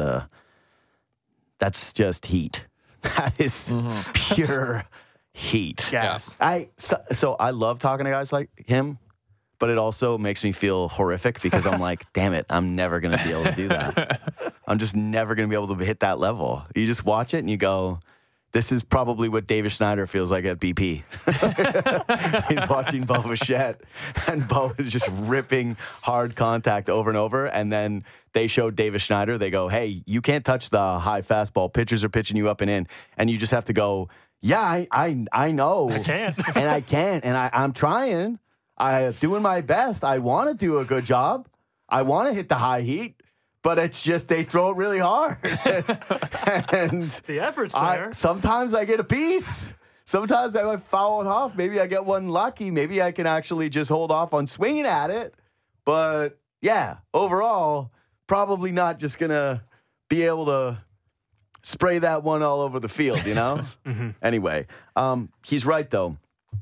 just heat. That is pure heat. Yes. So I love talking to guys like him, but it also makes me feel horrific because I'm like, damn it, I'm never going to be able to do that. I'm just never going to be able to hit that level. You just watch it and you go, this is probably what Davis Schneider feels like at BP. He's watching Bo Bichette, and Bo is just ripping hard contact over and over, and then they show Davis Schneider. They go, hey, you can't touch the high fastball. Pitchers are pitching you up and in, and you just have to go, yeah, I know. I can't. And I can't, and I'm trying. I'm doing my best. I want to do a good job. I want to hit the high heat, but it's just they throw it really hard. And the effort's there. Sometimes I get a piece. Sometimes I might foul it off. Maybe I get one lucky. Maybe I can actually just hold off on swinging at it. But, yeah, overall, probably not just going to be able to spray that one all over the field, you know? Mm-hmm. Anyway, he's right, though.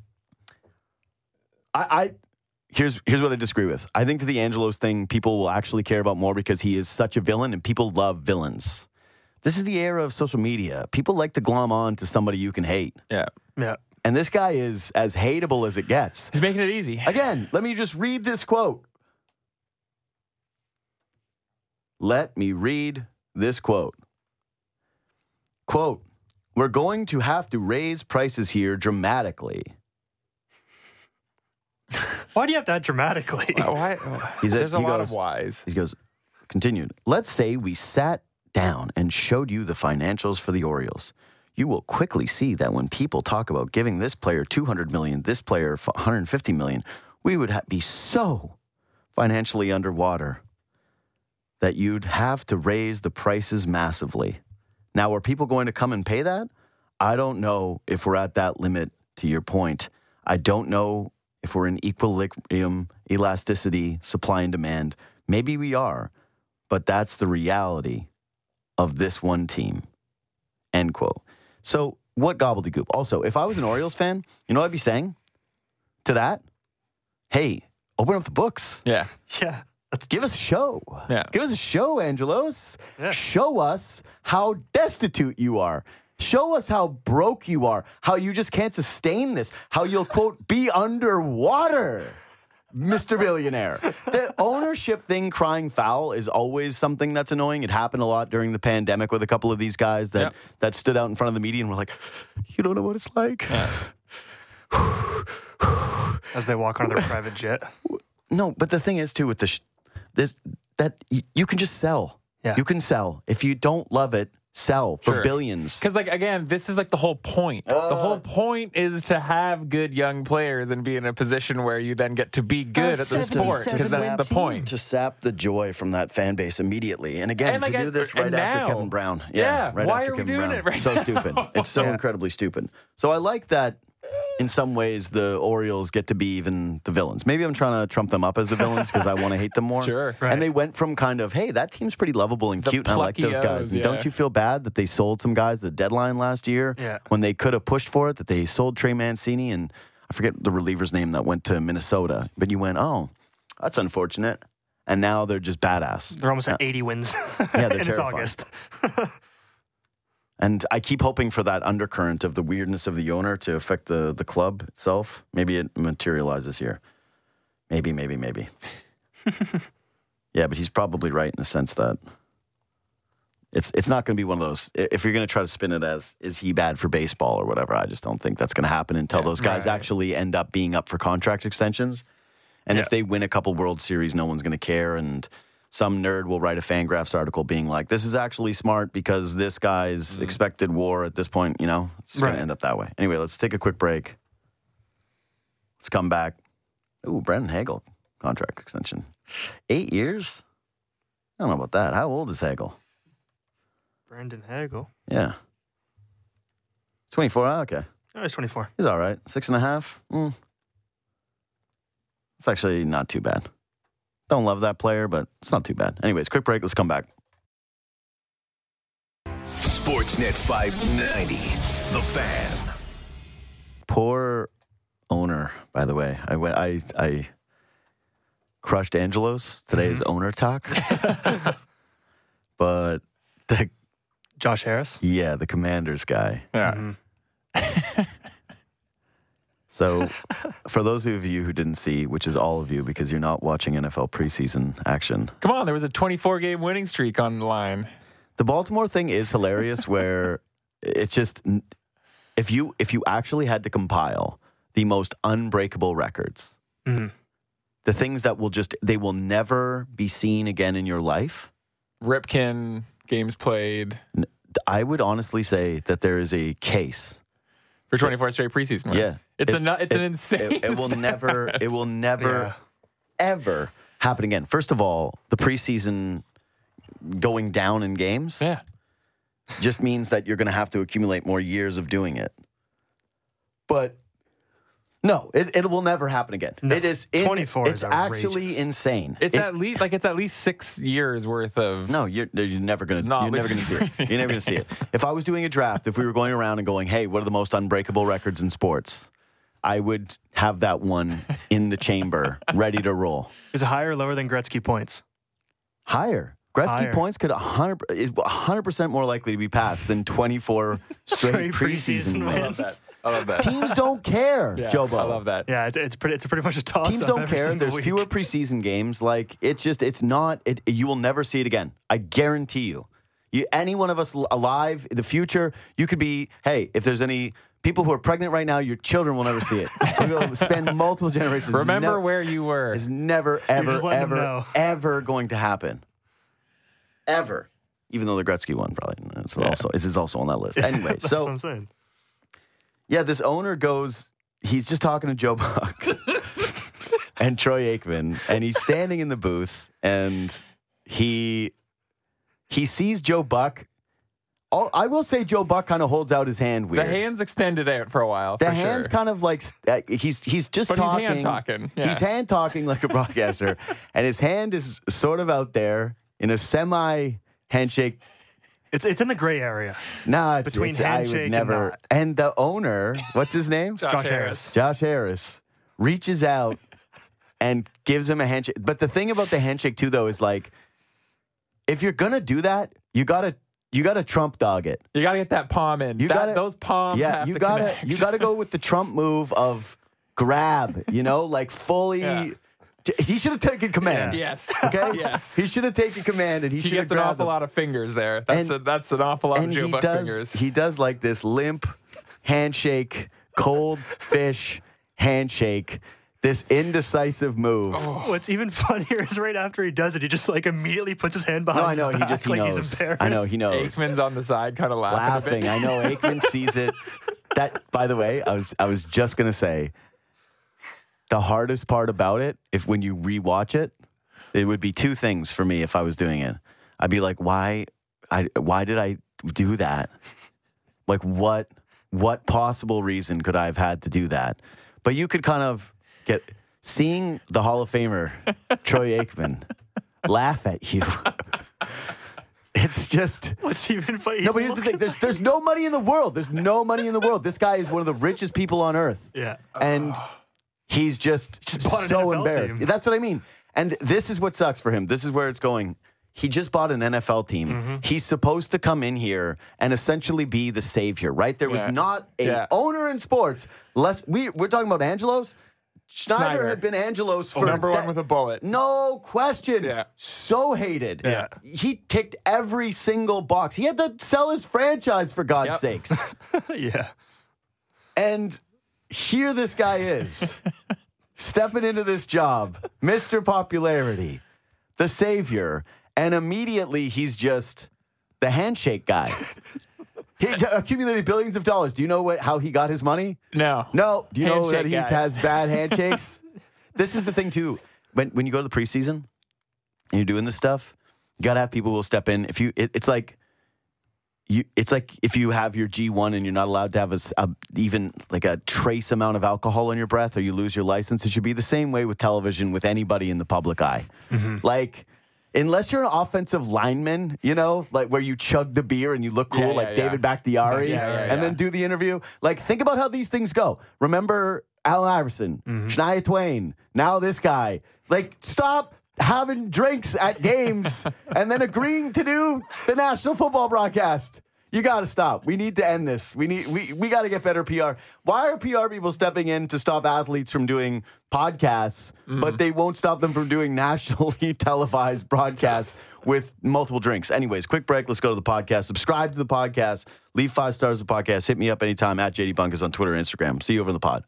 Here's what I disagree with. I think that the Angelos thing people will actually care about more because he is such a villain, and people love villains. This is the era of social media. People like to glom on to somebody you can hate. Yeah. And this guy is as hateable as it gets. He's making it easy. Again, let me just read this quote. Let me read this quote. Quote, "We're going to have to raise prices here dramatically." Why do you have to add dramatically? Why? There's a lot of whys. He goes, continued. "Let's say we sat down and showed you the financials for the Orioles. You will quickly see that when people talk about giving this player $200 million, this player $150 million, we would be so financially underwater that you'd have to raise the prices massively. Now, are people going to come and pay that? I don't know if we're at that limit, to your point. I don't know if we're in equilibrium, elasticity, supply and demand. Maybe we are, but that's the reality of this one team." End quote. So what gobbledygook? Also, if I was an Orioles fan, you know what I'd be saying to that? Hey, open up the books. Yeah. Yeah. Give us a show. Yeah. Give us a show, Angelos. Yeah. Show us how destitute you are. Show us how broke you are, how you just can't sustain this, how you'll, quote, be underwater, Mr. Billionaire. The ownership thing crying foul is always something that's annoying. It happened a lot during the pandemic with a couple of these guys that stood out in front of the media and were like, you don't know what it's like. Yeah. As they walk on their private jet. No, but the thing is, too, with this, you can just sell. Yeah. You can sell. If you don't love it, sell for billions. Because, again, this is the whole point. The whole point is to have good young players and be in a position where you then get to be good at the sport. Because that's the point. To sap the joy from that fan base immediately. And again, to do this right after Kevin Brown. Yeah, right why after are we Kevin doing Brown. it right So now? stupid. It's so incredibly stupid. So I like that. In some ways, the Orioles get to be even the villains. Maybe I'm trying to trump them up as the villains because I want to hate them more. Sure. Right. And they went from kind of, hey, that team's pretty lovable and cute, and I like those guys. And yeah. don't you feel bad that they sold some guys at the deadline last year when they could have pushed for it, that they sold Trey Mancini and I forget the reliever's name that went to Minnesota. But you went, oh, that's unfortunate. And now they're just badass. They're almost at 80 wins. Yeah, they're and it's terrifying. August. And I keep hoping for that undercurrent of the weirdness of the owner to affect the club itself. Maybe it materializes here. Maybe. Yeah, but he's probably right in the sense that it's not going to be one of those. If you're going to try to spin it as, is he bad for baseball or whatever, I just don't think that's going to happen until those guys actually end up being up for contract extensions. And if they win a couple World Series, no one's going to care. And some nerd will write a Fangraphs article being like, this is actually smart because this guy's expected WAR at this point, it's going to end up that way. Anyway, let's take a quick break. Let's come back. Ooh, Brendan Hagel contract extension. 8 years? I don't know about that. How old is Hagel? Brandon Hagel. Yeah. 24? Okay. Oh, he's 24. He's all right. 6.5? It's actually not too bad. Don't love that player, but it's not too bad. Anyways, quick break. Let's come back. Sportsnet 590, The Fan. Poor owner, by the way. I crushed Angelos today's owner talk. But Josh Harris? Yeah, the Commanders guy. Yeah. Mm-hmm. So, for those of you who didn't see, which is all of you because you're not watching NFL preseason action. Come on, there was a 24-game winning streak on the line. The Baltimore thing is hilarious where it's just, if you actually had to compile the most unbreakable records, the things that they will never be seen again in your life. Ripken, games played. I would honestly say that there is a case. For 24 straight preseason wins. Yeah. It's an insane. It will never, ever happen again. First of all, the preseason going down in games just means that you're going to have to accumulate more years of doing it. But no, it will never happen again. No, it is 24 It's is actually insane. It's at least 6 years worth of. No, you're never gonna see it. You're never gonna see it. If I was doing a draft, if we were going around and going, hey, what are the most unbreakable records in sports? I would have that one in the chamber, ready to roll. Is it higher or lower than Gretzky points? Higher. Gretzky points could 100% more likely to be passed than 24 straight preseason wins. I love that. Teams don't care, Jobo. I love that. Yeah, it's pretty much a toss. Teams don't care. There's fewer preseason games. Like it's not. You will never see it again. I guarantee you. Any one of us alive in the future, you could be. Hey, if there's any people who are pregnant right now, your children will never see it. You'll spend multiple generations. Remember where you were. It's never, ever going to happen. Ever. Even though the Gretzky one probably is also on that list. Anyway, that's what I'm saying. Yeah, this owner goes, he's just talking to Joe Buck and Troy Aikman, and he's standing in the booth, and he sees Joe Buck. I will say Joe Buck kind of holds out his hand weird. The hand's extended out for a while. The hand's kind of like he's just talking. He's hand talking. Yeah. He's hand talking like a broadcaster, and his hand is sort of out there in a semi handshake. It's in the gray area. Nah, between handshake I would never. and not. And the owner, what's his name? Josh Harris. Josh Harris reaches out and gives him a handshake. But the thing about the handshake too, though, is like, if you're gonna do that, you gotta Trump dog it. You gotta get that palm in. Those palms. Yeah, have you to gotta connect. go with the Trump move of grab. Like fully. Yeah. He should have taken command. Yeah. Yes. Okay. Yes. He should have taken command, and he should have gets an grabbed awful them. lot of fingers there. That's an awful lot of Joe Buck fingers. He does like this limp handshake, cold fish handshake. This indecisive move. What's even funnier is right after he does it, he just like immediately puts his hand behind his back he like knows. he's embarrassed. I know he knows. Aikman's on the side, kind of laughing. A bit. I know Aikman sees it. That, by the way, I was just gonna say, the hardest part about it, when you rewatch it, it would be two things for me if I was doing it. I'd be like, why did I do that? Like, what possible reason could I have had to do that? But you could kind of seeing the Hall of Famer, Troy Aikman, laugh at you. It's just... What's even funny? No, but here's the thing. There's no money in the world. There's no money in the world. This guy is one of the richest people on earth. Yeah. And he's just bought an so NFL embarrassed. team. That's what I mean. And this is what sucks for him. This is where it's going. He just bought an NFL team. Mm-hmm. He's supposed to come in here and essentially be the savior, right? There was not an owner in sports. We're talking about Angelos. Schneider had been Angelos for number one with a bullet. No question. Yeah. So hated. Yeah. He ticked every single box. He had to sell his franchise, for God's sakes. Yeah. And here this guy is, stepping into this job, Mr. Popularity, the savior, and immediately he's just the handshake guy. He accumulated billions of dollars. Do you know how he got his money? No. Do you know that he Handshake guy. has bad handshakes? This is the thing, too. When you go to the preseason and you're doing this stuff, you got to have people who will step in. It's like if you have your G1 and you're not allowed to have even like a trace amount of alcohol in your breath, or you lose your license. It should be the same way with television, with anybody in the public eye. Mm-hmm. Like, unless you're an offensive lineman, like where you chug the beer and you look cool, David Bakhtiari, and then do the interview. Like, think about how these things go. Remember Allen Iverson, Shania Twain, now this guy. Like, stop having drinks at games and then agreeing to do the national football broadcast. You got to stop. We need to end this. We got to get better PR. Why are PR people stepping in to stop athletes from doing podcasts, but they won't stop them from doing nationally televised broadcasts with multiple drinks? Anyways, quick break. Let's go to the podcast. Subscribe to the podcast. Leave 5 stars to the podcast. Hit me up anytime at JD Bunkus on Twitter and Instagram. See you over in the pod.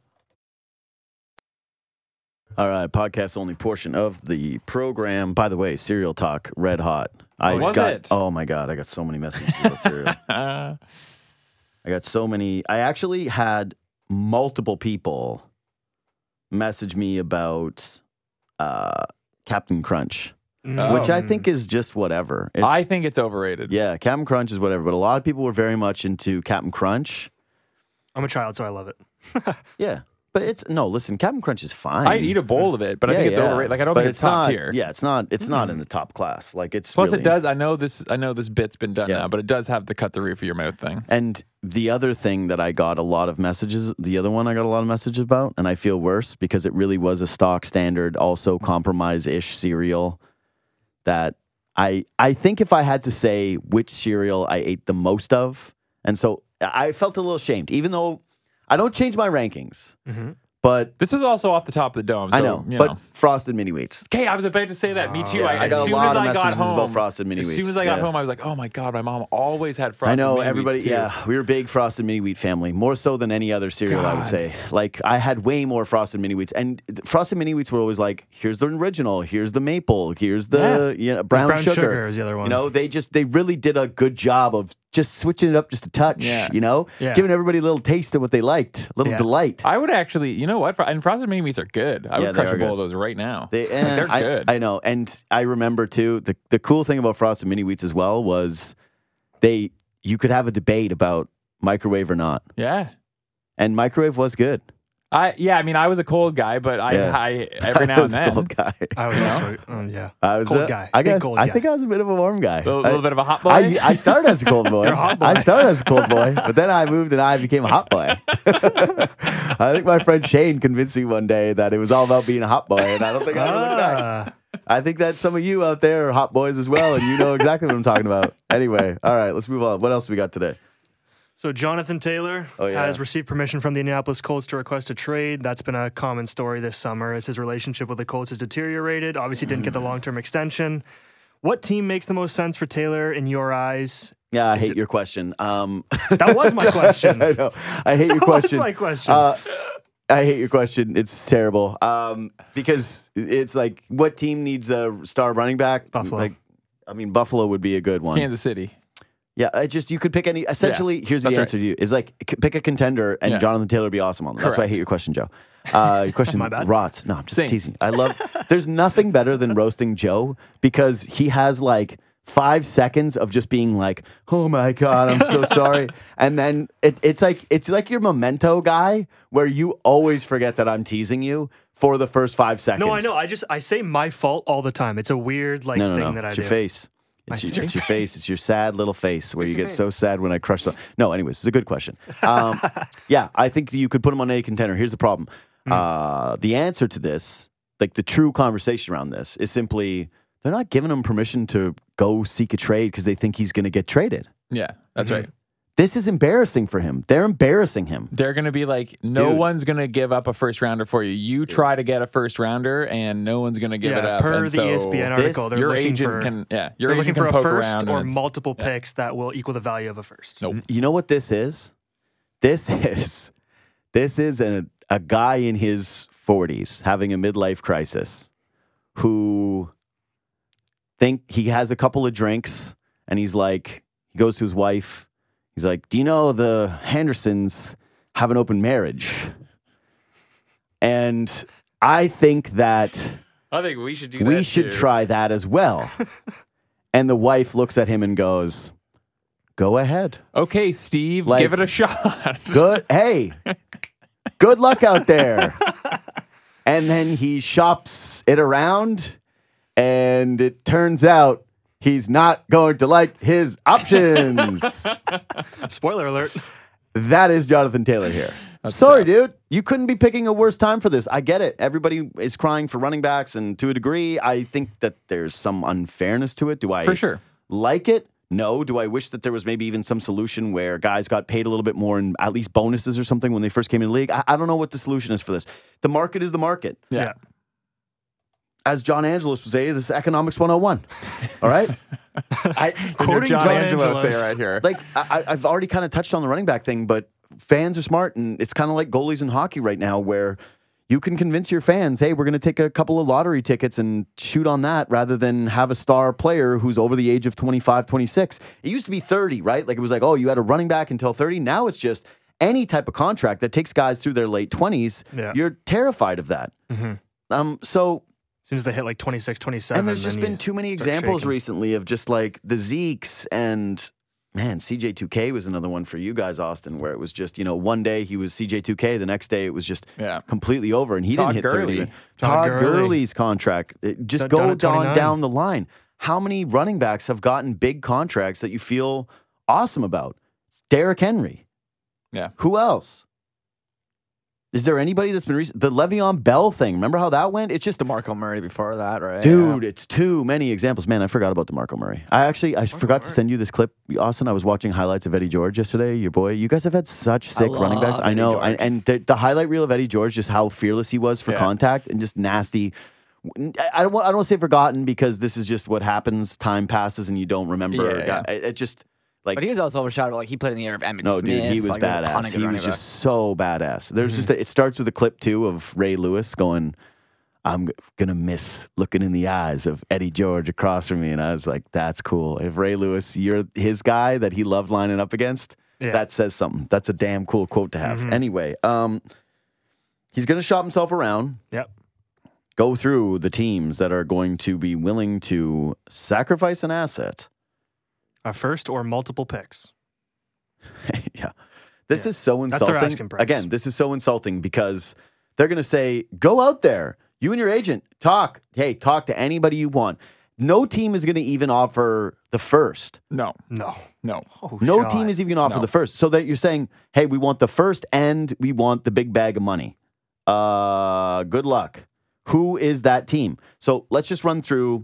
All right, podcast only portion of the program. By the way, Cereal Talk, red hot. Oh my God, I got so many messages about cereal. I got so many. I actually had multiple people message me about Captain Crunch, which I think is just whatever. I think it's overrated. Yeah, Captain Crunch is whatever, but a lot of people were very much into Captain Crunch. I'm a child, so I love it. Yeah. But listen, Captain Crunch is fine. I'd eat a bowl of it, but I think it's overrated. Like, I don't think it's top tier. Yeah, it's not in the top class. Like, it's Plus, really, it does. I know this bit's been done now, but it does have the cut the roof of your mouth thing. And the other thing that I got a lot of messages, the other one I got a lot of messages about, and I feel worse because it really was a stock standard, also compromise-ish cereal that I think if I had to say which cereal I ate the most of, and so I felt a little ashamed, even though I don't change my rankings. Mm-hmm. But this was also off the top of the dome. So, I know, but Frosted Mini Wheats. Okay, I was about to say that. Me too. I got a lot of messages about Frosted Mini Wheats. As soon as I got home, I was like, "Oh my god, my mom always had Frosted Mini Wheats." I know, everybody. Yeah, we were a big Frosted Mini Wheat family, more so than any other cereal. I would say. Like, I had way more Frosted Mini Wheats, and Frosted Mini Wheats were always like, "Here's the original. Here's the maple. Here's the brown sugar." Is the other one. You know, they really did a good job of just switching it up just a touch. Yeah. You know, giving everybody a little taste of what they liked, a little delight. I would actually, you know what? And Frosted Mini Wheats are good. I would crush a bowl of those right now. They're good. I know, and I remember too. The cool thing about Frosted Mini Wheats as well was you could have a debate about microwave or not. Yeah, and microwave was good. I was a cold guy, but I every now and then. Cold guy. I was also, I was cold guy. I guy. think I was a bit of a warm guy. A little bit of a hot boy. I started as a cold boy. You're a hot boy. I started as a cold boy, but then I moved and I became a hot boy. I think my friend Shane convinced me one day that it was all about being a hot boy, and I don't think I ever looked back. I think that some of you out there are hot boys as well, and you know exactly what I'm talking about. Anyway, all right, let's move on. What else we got today? So Jonathan Taylor has received permission from the Indianapolis Colts to request a trade. That's been a common story this summer as his relationship with the Colts has deteriorated. Obviously didn't get the long-term extension. What team makes the most sense for Taylor in your eyes? Yeah, I hate your question. That was my question. I know. I hate your question. That was my question. I hate your question. It's terrible. Because it's like, what team needs a star running back? Buffalo. Buffalo would be a good one. Kansas City. Yeah, you could pick any. Essentially, here's the answer to you: is like pick a contender, and Jonathan Taylor would be awesome on them. That's why I hate your question, Joe. Your question, my bad. rots. No, I'm just teasing. There's nothing better than roasting Joe because he has like 5 seconds of just being like, "Oh my god, I'm so sorry," and then it's like your memento guy where you always forget that I'm teasing you for the first 5 seconds. No, I know. I say my fault all the time. It's a weird thing that I it's do. Your face. It's your face. It's your sad little face where you get so sad when I crush them. No, anyways, it's a good question. I think you could put him on any contender. Here's the problem. The answer to this, like the true conversation around this, is simply they're not giving him permission to go seek a trade because they think he's going to get traded. Yeah, that's right. This is embarrassing for him. They're embarrassing him. They're going to be like, no one's going to give up a first rounder for you. You try to get a first rounder, and no one's going to give it up. Per the ESPN article, they're looking for a first or multiple picks that will equal the value of a first. Nope. You know what this is? This is a guy in his 40s having a midlife crisis who think he has a couple of drinks, and he goes to his wife. He's like, do you know the Hendersons have an open marriage? And I think we should do that. We should try that as well. And the wife looks at him and goes, go ahead. Okay, Steve, give it a shot. Good. Hey, good luck out there. And then he shops it around, and it turns out he's not going to like his options. Spoiler alert. That is Jonathan Taylor here. Sorry, dude. You couldn't be picking a worse time for this. I get it. Everybody is crying for running backs, and to a degree, I think that there's some unfairness to it. Do I like it? No. Do I wish that there was maybe even some solution where guys got paid a little bit more and at least bonuses or something when they first came in the league? I don't know what the solution is for this. The market is the market. Yeah. As John Angelos would say, this is economics 101. All right? Quoting John Angelos say right here. Like, I've already kind of touched on the running back thing, but fans are smart, and it's kind of like goalies in hockey right now where you can convince your fans, hey, we're going to take a couple of lottery tickets and shoot on that rather than have a star player who's over the age of 25, 26. It used to be 30, right? Like, it was like, oh, you had a running back until 30. Now it's just any type of contract that takes guys through their late 20s, you're terrified of that. So as soon as they hit like 26, 27. And there's just been too many examples recently of just like the Zekes and, man, CJ2K was another one for you guys, Austin, where it was just, one day he was CJ2K, the next day it was just completely over, and he didn't hit 30. Todd Gurley's contract. Just go down the line. How many running backs have gotten big contracts that you feel awesome about? It's Derrick Henry. Yeah. Who else? Is there anybody that's been the Le'Veon Bell thing? Remember how that went? It's just DeMarco Murray before that, right? Dude, it's too many examples. Man, I forgot about DeMarco Murray. I forgot to send you this clip, Austin. I was watching highlights of Eddie George yesterday. Your boy, you guys have had such sick running backs. I know, and the highlight reel of Eddie George, just how fearless he was for contact and just nasty. I don't want to say forgotten because this is just what happens. Time passes and you don't remember. It just. But he was also overshadowed. Like he played in the air of Emmitt Smith. Dude, he was badass. He was just so badass. There's just it starts with a clip too of Ray Lewis going, "I'm gonna miss looking in the eyes of Eddie George across from me," and I was like, "That's cool." If Ray Lewis, you're his guy that he loved lining up against, that says something. That's a damn cool quote to have. Anyway, he's gonna shop himself around. Yep. Go through the teams that are going to be willing to sacrifice an asset. A first or multiple picks. This is so insulting. That's their asking price. Again, this is so insulting because they're going to say, go out there. You and your agent, talk. Hey, talk to anybody you want. No team is going to even offer the first. No. No team is even going to offer the first. So that you're saying, hey, we want the first and we want the big bag of money. Good luck. Who is that team? So let's just run through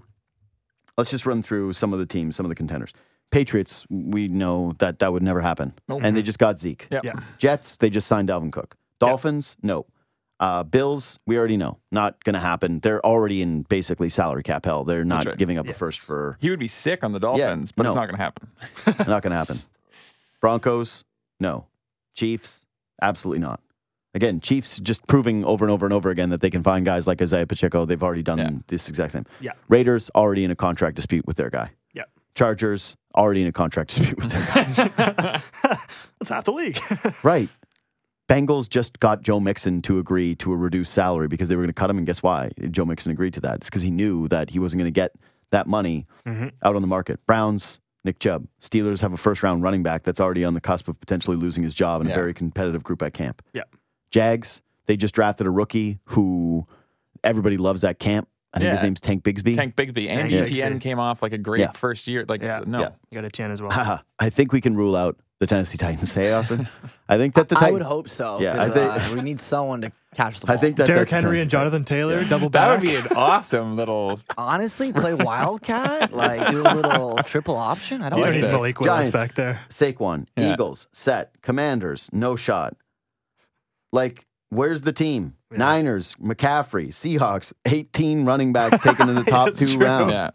some of the teams, some of the contenders. Patriots, we know that would never happen. And they just got Zeke. Yep. Yeah. Jets, they just signed Dalvin Cook. Dolphins, no. Bills, we already know. Not going to happen. They're already in basically salary cap hell. They're not giving up a first for... He would be sick on the Dolphins, but it's not going to happen. Not going to happen. Broncos, no. Chiefs, absolutely not. Again, Chiefs just proving over and over and over again that they can find guys like Isaiah Pacheco. They've already done this exact thing. Yeah. Raiders, already in a contract dispute with their guy. Yeah. Chargers, already in a contract dispute with their guy. That's half the league. Right. Bengals just got Joe Mixon to agree to a reduced salary because they were going to cut him, and guess why? Joe Mixon agreed to that. It's because he knew that he wasn't going to get that money out on the market. Browns, Nick Chubb. Steelers have a first-round running back that's already on the cusp of potentially losing his job in a very competitive group at camp. Yeah. Jags, they just drafted a rookie who everybody loves at camp. I think his name's Tank Bigsby. Tank Bigsby. And ETN came off like a great first year. Like, no. You got a 10 as well. I think we can rule out the Tennessee Titans. Hey, Austin? I think that the Titans... I would hope so. Yeah, I think... we need someone to catch the ball. I think that Derrick Henry and Jonathan Taylor, double back. That would be an awesome little... Honestly, play Wildcat? Like, do a little triple option? I don't You like don't need it. Malik Willis back there. Saquon. Yeah. Eagles, set. Commanders, no shot. Like, where's the team? Yeah. Niners, McCaffrey, Seahawks, 18 running backs taken in the top two rounds. Yeah.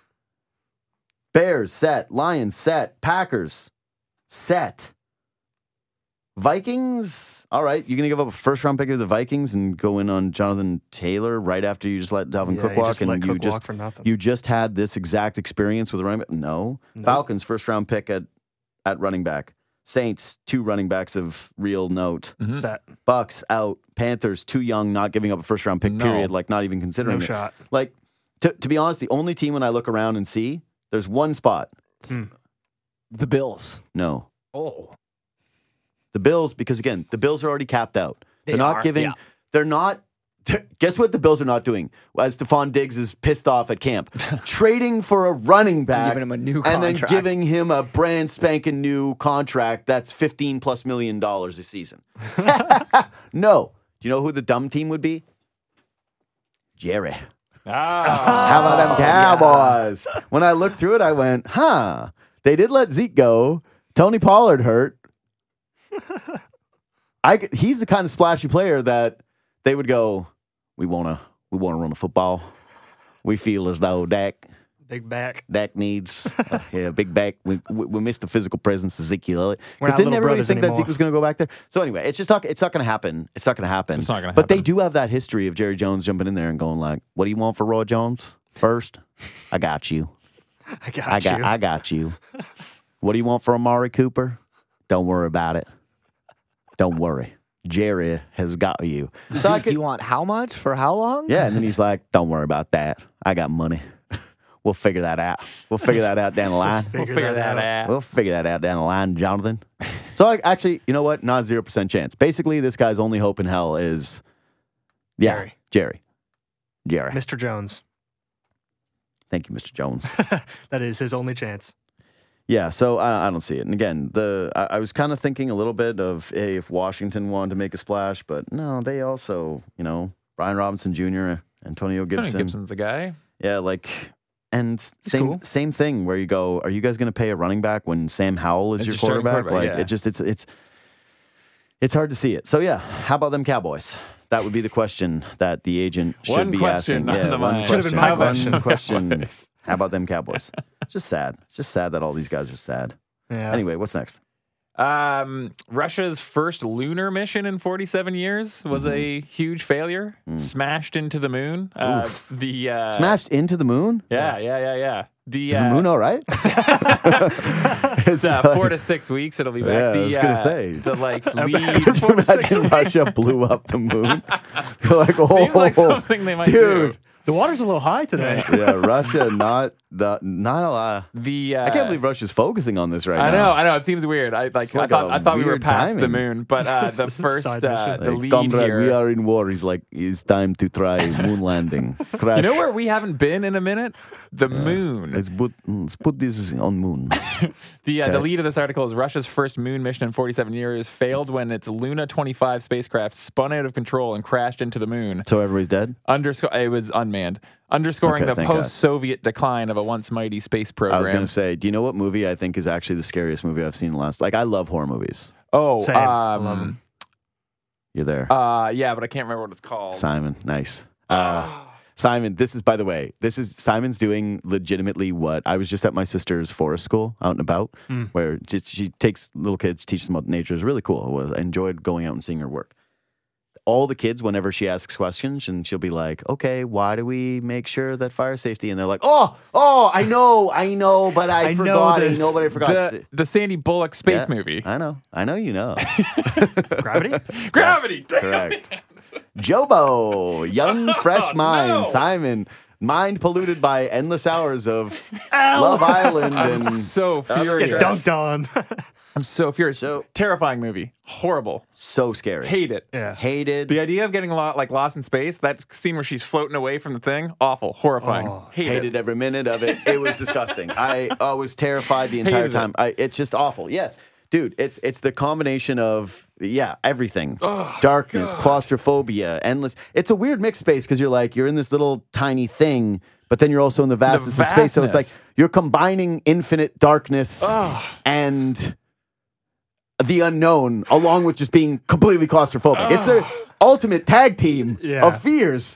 Bears, set. Lions, set. Packers, set. Vikings, all right. You're going to give up a first-round pick of the Vikings and go in on Jonathan Taylor right after you just let Dalvin Cook walk? For nothing. You just had this exact experience with a running back? No. Falcons, first-round pick at running back. Saints, 2 running backs of real note. Set. Bucks out. Panthers, too young, not giving up a first-round pick, period. Like, not even considering No it. shot. Like, to be honest, the only team when I look around and see, there's one spot. The Bills. No. Oh. The Bills, because, again, the Bills are already capped out. They're They not are, giving... yeah. They're not... Guess what the Bills are not doing? As Stephon Diggs is pissed off at camp. Trading for a running back. Giving him a new And then contract. giving him a brand spanking new contract that's $15+ million a season. No. Do you know who the dumb team would be? Jerry. How about them Cowboys? When I looked through it, I went, they did let Zeke go. Tony Pollard hurt. He's the kind of splashy player that they would go, we want to run a football. We feel as though Dak Big back. needs a big back. We missed the physical presence of Ezekiel Elliott. We're not Because didn't little everybody brothers think that anymore. Zeke was going to go back there? So anyway, it's not going to happen. It's not going to happen. It's not gonna But they happen. do have that history of Jerry Jones jumping in there and going like, what do you want for Roy Jones first? I got you. I got you. What do you want for Amari Cooper? Don't worry about it. Don't worry. Jerry has got you. So You want how much for how long? yeah, and then he's like, don't worry about that. I got money. We'll figure that out. We'll figure that out down the line. We'll figure that out. We'll figure that out down the line, Jonathan. So actually, you know what? Not 0% chance. Basically, this guy's only hope in hell is Jerry. Mr. Jones. Thank you, Mr. Jones. That is his only chance. Yeah, so I don't see it. And again, I was kind of thinking a little bit of, hey, if Washington wanted to make a splash, but no, they also, Brian Robinson Jr., Antonio Gibson. Tony Gibson's the guy. Yeah, and cool. same thing where you go, are you guys going to pay a running back when Sam Howell is your starting quarterback? quarterback, It's hard to see it. So yeah, how about them Cowboys? That would be the question that the agent should be asking. Should have been my question. One question. How about them Cowboys? It's just sad. It's just sad that all these guys are sad. Yeah. Anyway, what's next? Russia's first lunar mission in 47 years was a huge failure. Smashed into the moon. Smashed into the moon? Yeah. Is the moon all right? It's 4 to 6 weeks. It'll be back. Yeah, I was gonna say. The lead. Could you imagine Russia blew up the moon? You're like, Seems like something they might do. The water's a little high today. Yeah, Russia, not a lot. I can't believe Russia's focusing on this right now. I know. It seems weird. I thought we were past the moon, but the first the lead comrade, here. we are in war. He's like, it's time to try moon landing. Crash. You know where we haven't been in a minute? The moon. Let's put this on moon. The lead of this article is Russia's first moon mission in 47 years failed when its Luna 25 spacecraft spun out of control and crashed into the moon. So everybody's dead? It was unmanned. Underscoring the thank God. post-Soviet decline of a once mighty space program. I was going to say, do you know what movie I think is actually the scariest movie I've seen in the last... I love horror movies. Oh, Same. I love 'em. You're there. yeah, but I can't remember what it's called. Simon, nice. Simon, Simon's doing legitimately what I was just at my sister's forest school out and about, where she takes little kids, teaches them about nature. It's really cool. I enjoyed going out and seeing her work. All the kids, whenever she asks questions, and she'll be like, okay, why do we make sure that fire safety? And they're like, oh, I know, but I forgot. I know, but I forgot. The Sandy Bullock space movie. I know you know. Gravity? Gravity! Yes, correct. Jobo, young, fresh mind. No. Simon, mind polluted by endless hours of Love Island. I'm so furious. Get dunked on. I'm so furious. So- Terrifying movie. Horrible. So scary. Hate it. Yeah. Hated. The idea of getting lost in space, that scene where she's floating away from the thing, awful, horrifying. Hated every minute of it. It was disgusting. I was terrified the entire Hated time. It's just awful. Yes. Dude, it's the combination of, everything. Darkness, claustrophobia, endless. It's a weird mixed space because you're in this little tiny thing, but then you're also in the vastness of space. So it's like you're combining infinite darkness and the unknown along with just being completely claustrophobic. It's an ultimate tag team of fears.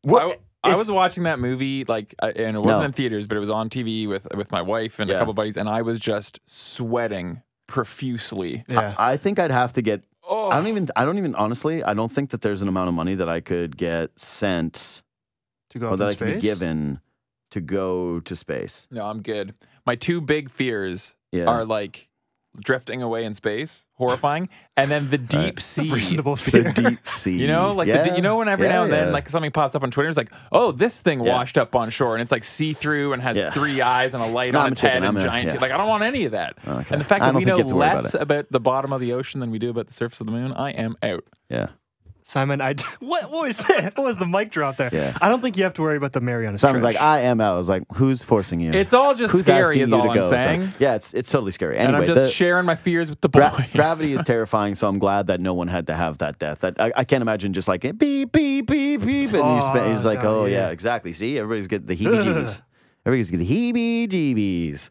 I was watching that movie and it wasn't in theaters, but it was on TV with my wife and a couple buddies, and I was just sweating profusely. Yeah. I think I'd have to get. I don't even honestly. I don't think that there's an amount of money that I could get sent To go or up that in I could be space? given to go to space. No, I'm good. My two big fears Yeah. are drifting away in space, horrifying, and then the deep sea. Reasonable fear. The deep sea. You know, when every now and then, something pops up on Twitter, it's like, oh, this thing washed up on shore, and it's see-through and has 3 eyes and a light on its head and giant. I don't want any of that. Okay. And the fact I that don't we think know you have to worry less about it. about the bottom of the ocean than we do about the surface of the moon, I am out. Yeah. Simon, what was that? What was the mic drop there? Yeah. I don't think you have to worry about the Marianas Someone's Trench. like, I am out. I was like, who's forcing you? It's all just Who's scary, asking is you all to I'm go? It's like- saying. yeah, it's totally scary. And Anyway, I'm just sharing my fears with the boys. Gravity is terrifying, so I'm glad that no one had to have that death. I can't imagine just like beep, beep, beep, beep. And he's like, God, yeah, exactly. See, everybody's getting the heebie-jeebies. Everybody's getting the heebie-jeebies.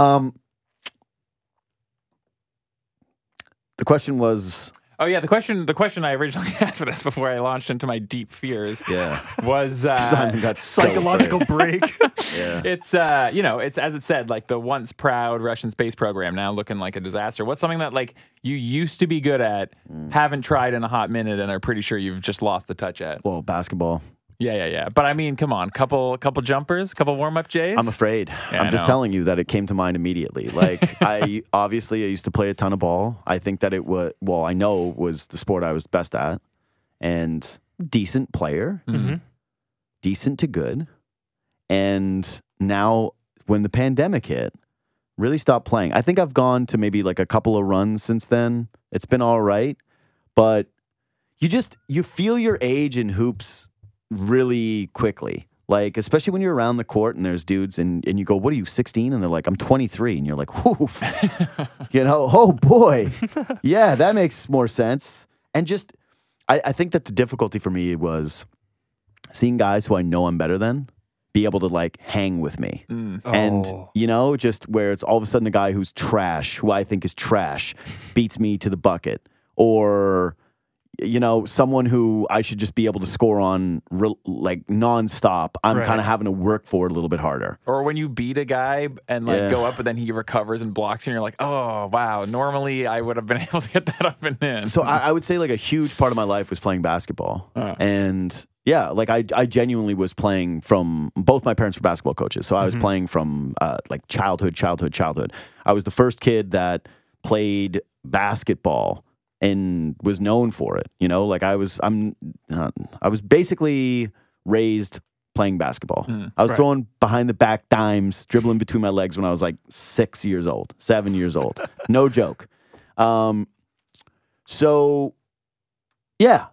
The question was... Oh yeah, the question I originally had for this before I launched into my deep fears was Simon got so psychological break. Yeah. it's it's as it said, the once proud Russian space program now looking like a disaster. What's something that you used to be good at, haven't tried in a hot minute, and are pretty sure you've just lost the touch at? Well, basketball. Yeah. But I mean, come on, couple jumpers, couple warm-up Jays. I'm afraid. Yeah, I'm just telling you that it came to mind immediately. Like, I used to play a ton of ball. I think that I know it was the sport I was best at, and decent player, decent to good. And now when the pandemic hit, really stopped playing. I think I've gone to maybe like a couple of runs since then. It's been all right, but you feel your age in hoops really quickly. Like, especially when you're around the court and there's dudes and you go, what are you, 16? And they're like, I'm 23. And you're like, whoo, oh boy. Yeah, that makes more sense. And just, I think that the difficulty for me was seeing guys who I know I'm better than be able to like hang with me. And, just where it's all of a sudden a guy who's trash, who I think is trash, beats me to the bucket. Or, someone who I should just be able to score on like nonstop. I'm kind of having to work for it a little bit harder. Or when you beat a guy and go up, but then he recovers and blocks you, and you're like, oh, wow. Normally I would have been able to get that up and in. So I would say like a huge part of my life was playing basketball. And yeah, like I genuinely was playing from, both my parents were basketball coaches. So I was playing from like childhood. I was the first kid that played basketball and was known for it. Like I was basically raised playing basketball. I was throwing behind the back dimes, dribbling between my legs when I was like 7 years old. No joke. So yeah,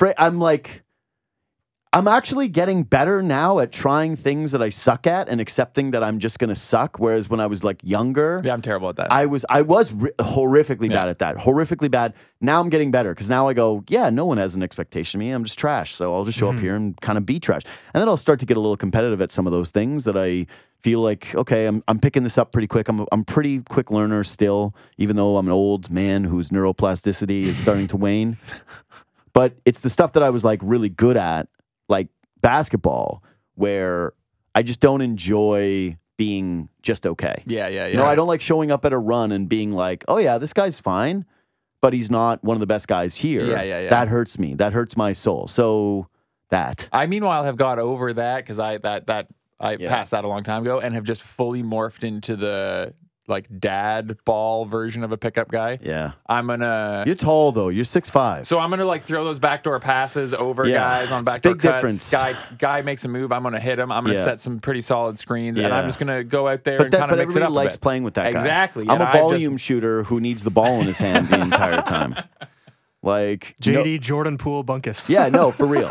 I'm actually getting better now at trying things that I suck at and accepting that I'm just going to suck. Whereas when I was like younger, I'm terrible at that. I was horrifically bad at that. Horrifically bad. Now I'm getting better because now I go, yeah, no one has an expectation of me. I'm just trash. So I'll just show up here and kind of be trash. And then I'll start to get a little competitive at some of those things that I feel like, okay, I'm picking this up pretty quick. I'm a pretty quick learner still, even though I'm an old man whose neuroplasticity is starting to wane. But it's the stuff that I was like really good at, like basketball, where I just don't enjoy being just okay. Yeah. I don't like showing up at a run and being like, oh yeah, this guy's fine, but he's not one of the best guys here. Yeah. That hurts me. That hurts my soul. So that. I meanwhile have got over that because I passed that a long time ago and have just fully morphed into the like dad ball version of a pickup guy. Yeah. You're tall though. You're 6'5". So I'm gonna like throw those backdoor passes over guys on backdoor big cuts. Difference. Guy makes a move. I'm gonna hit him. I'm gonna set some pretty solid screens, and I'm just gonna go out there and kind of mix it up. Everybody likes playing with that guy. Exactly. I'm a volume shooter who needs the ball in his hand the entire time. Like JD Jordan Poole Bunkus. Yeah, no, for real.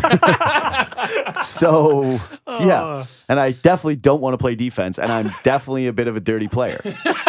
So yeah, and I definitely don't want to play defense, and I'm definitely a bit of a dirty player.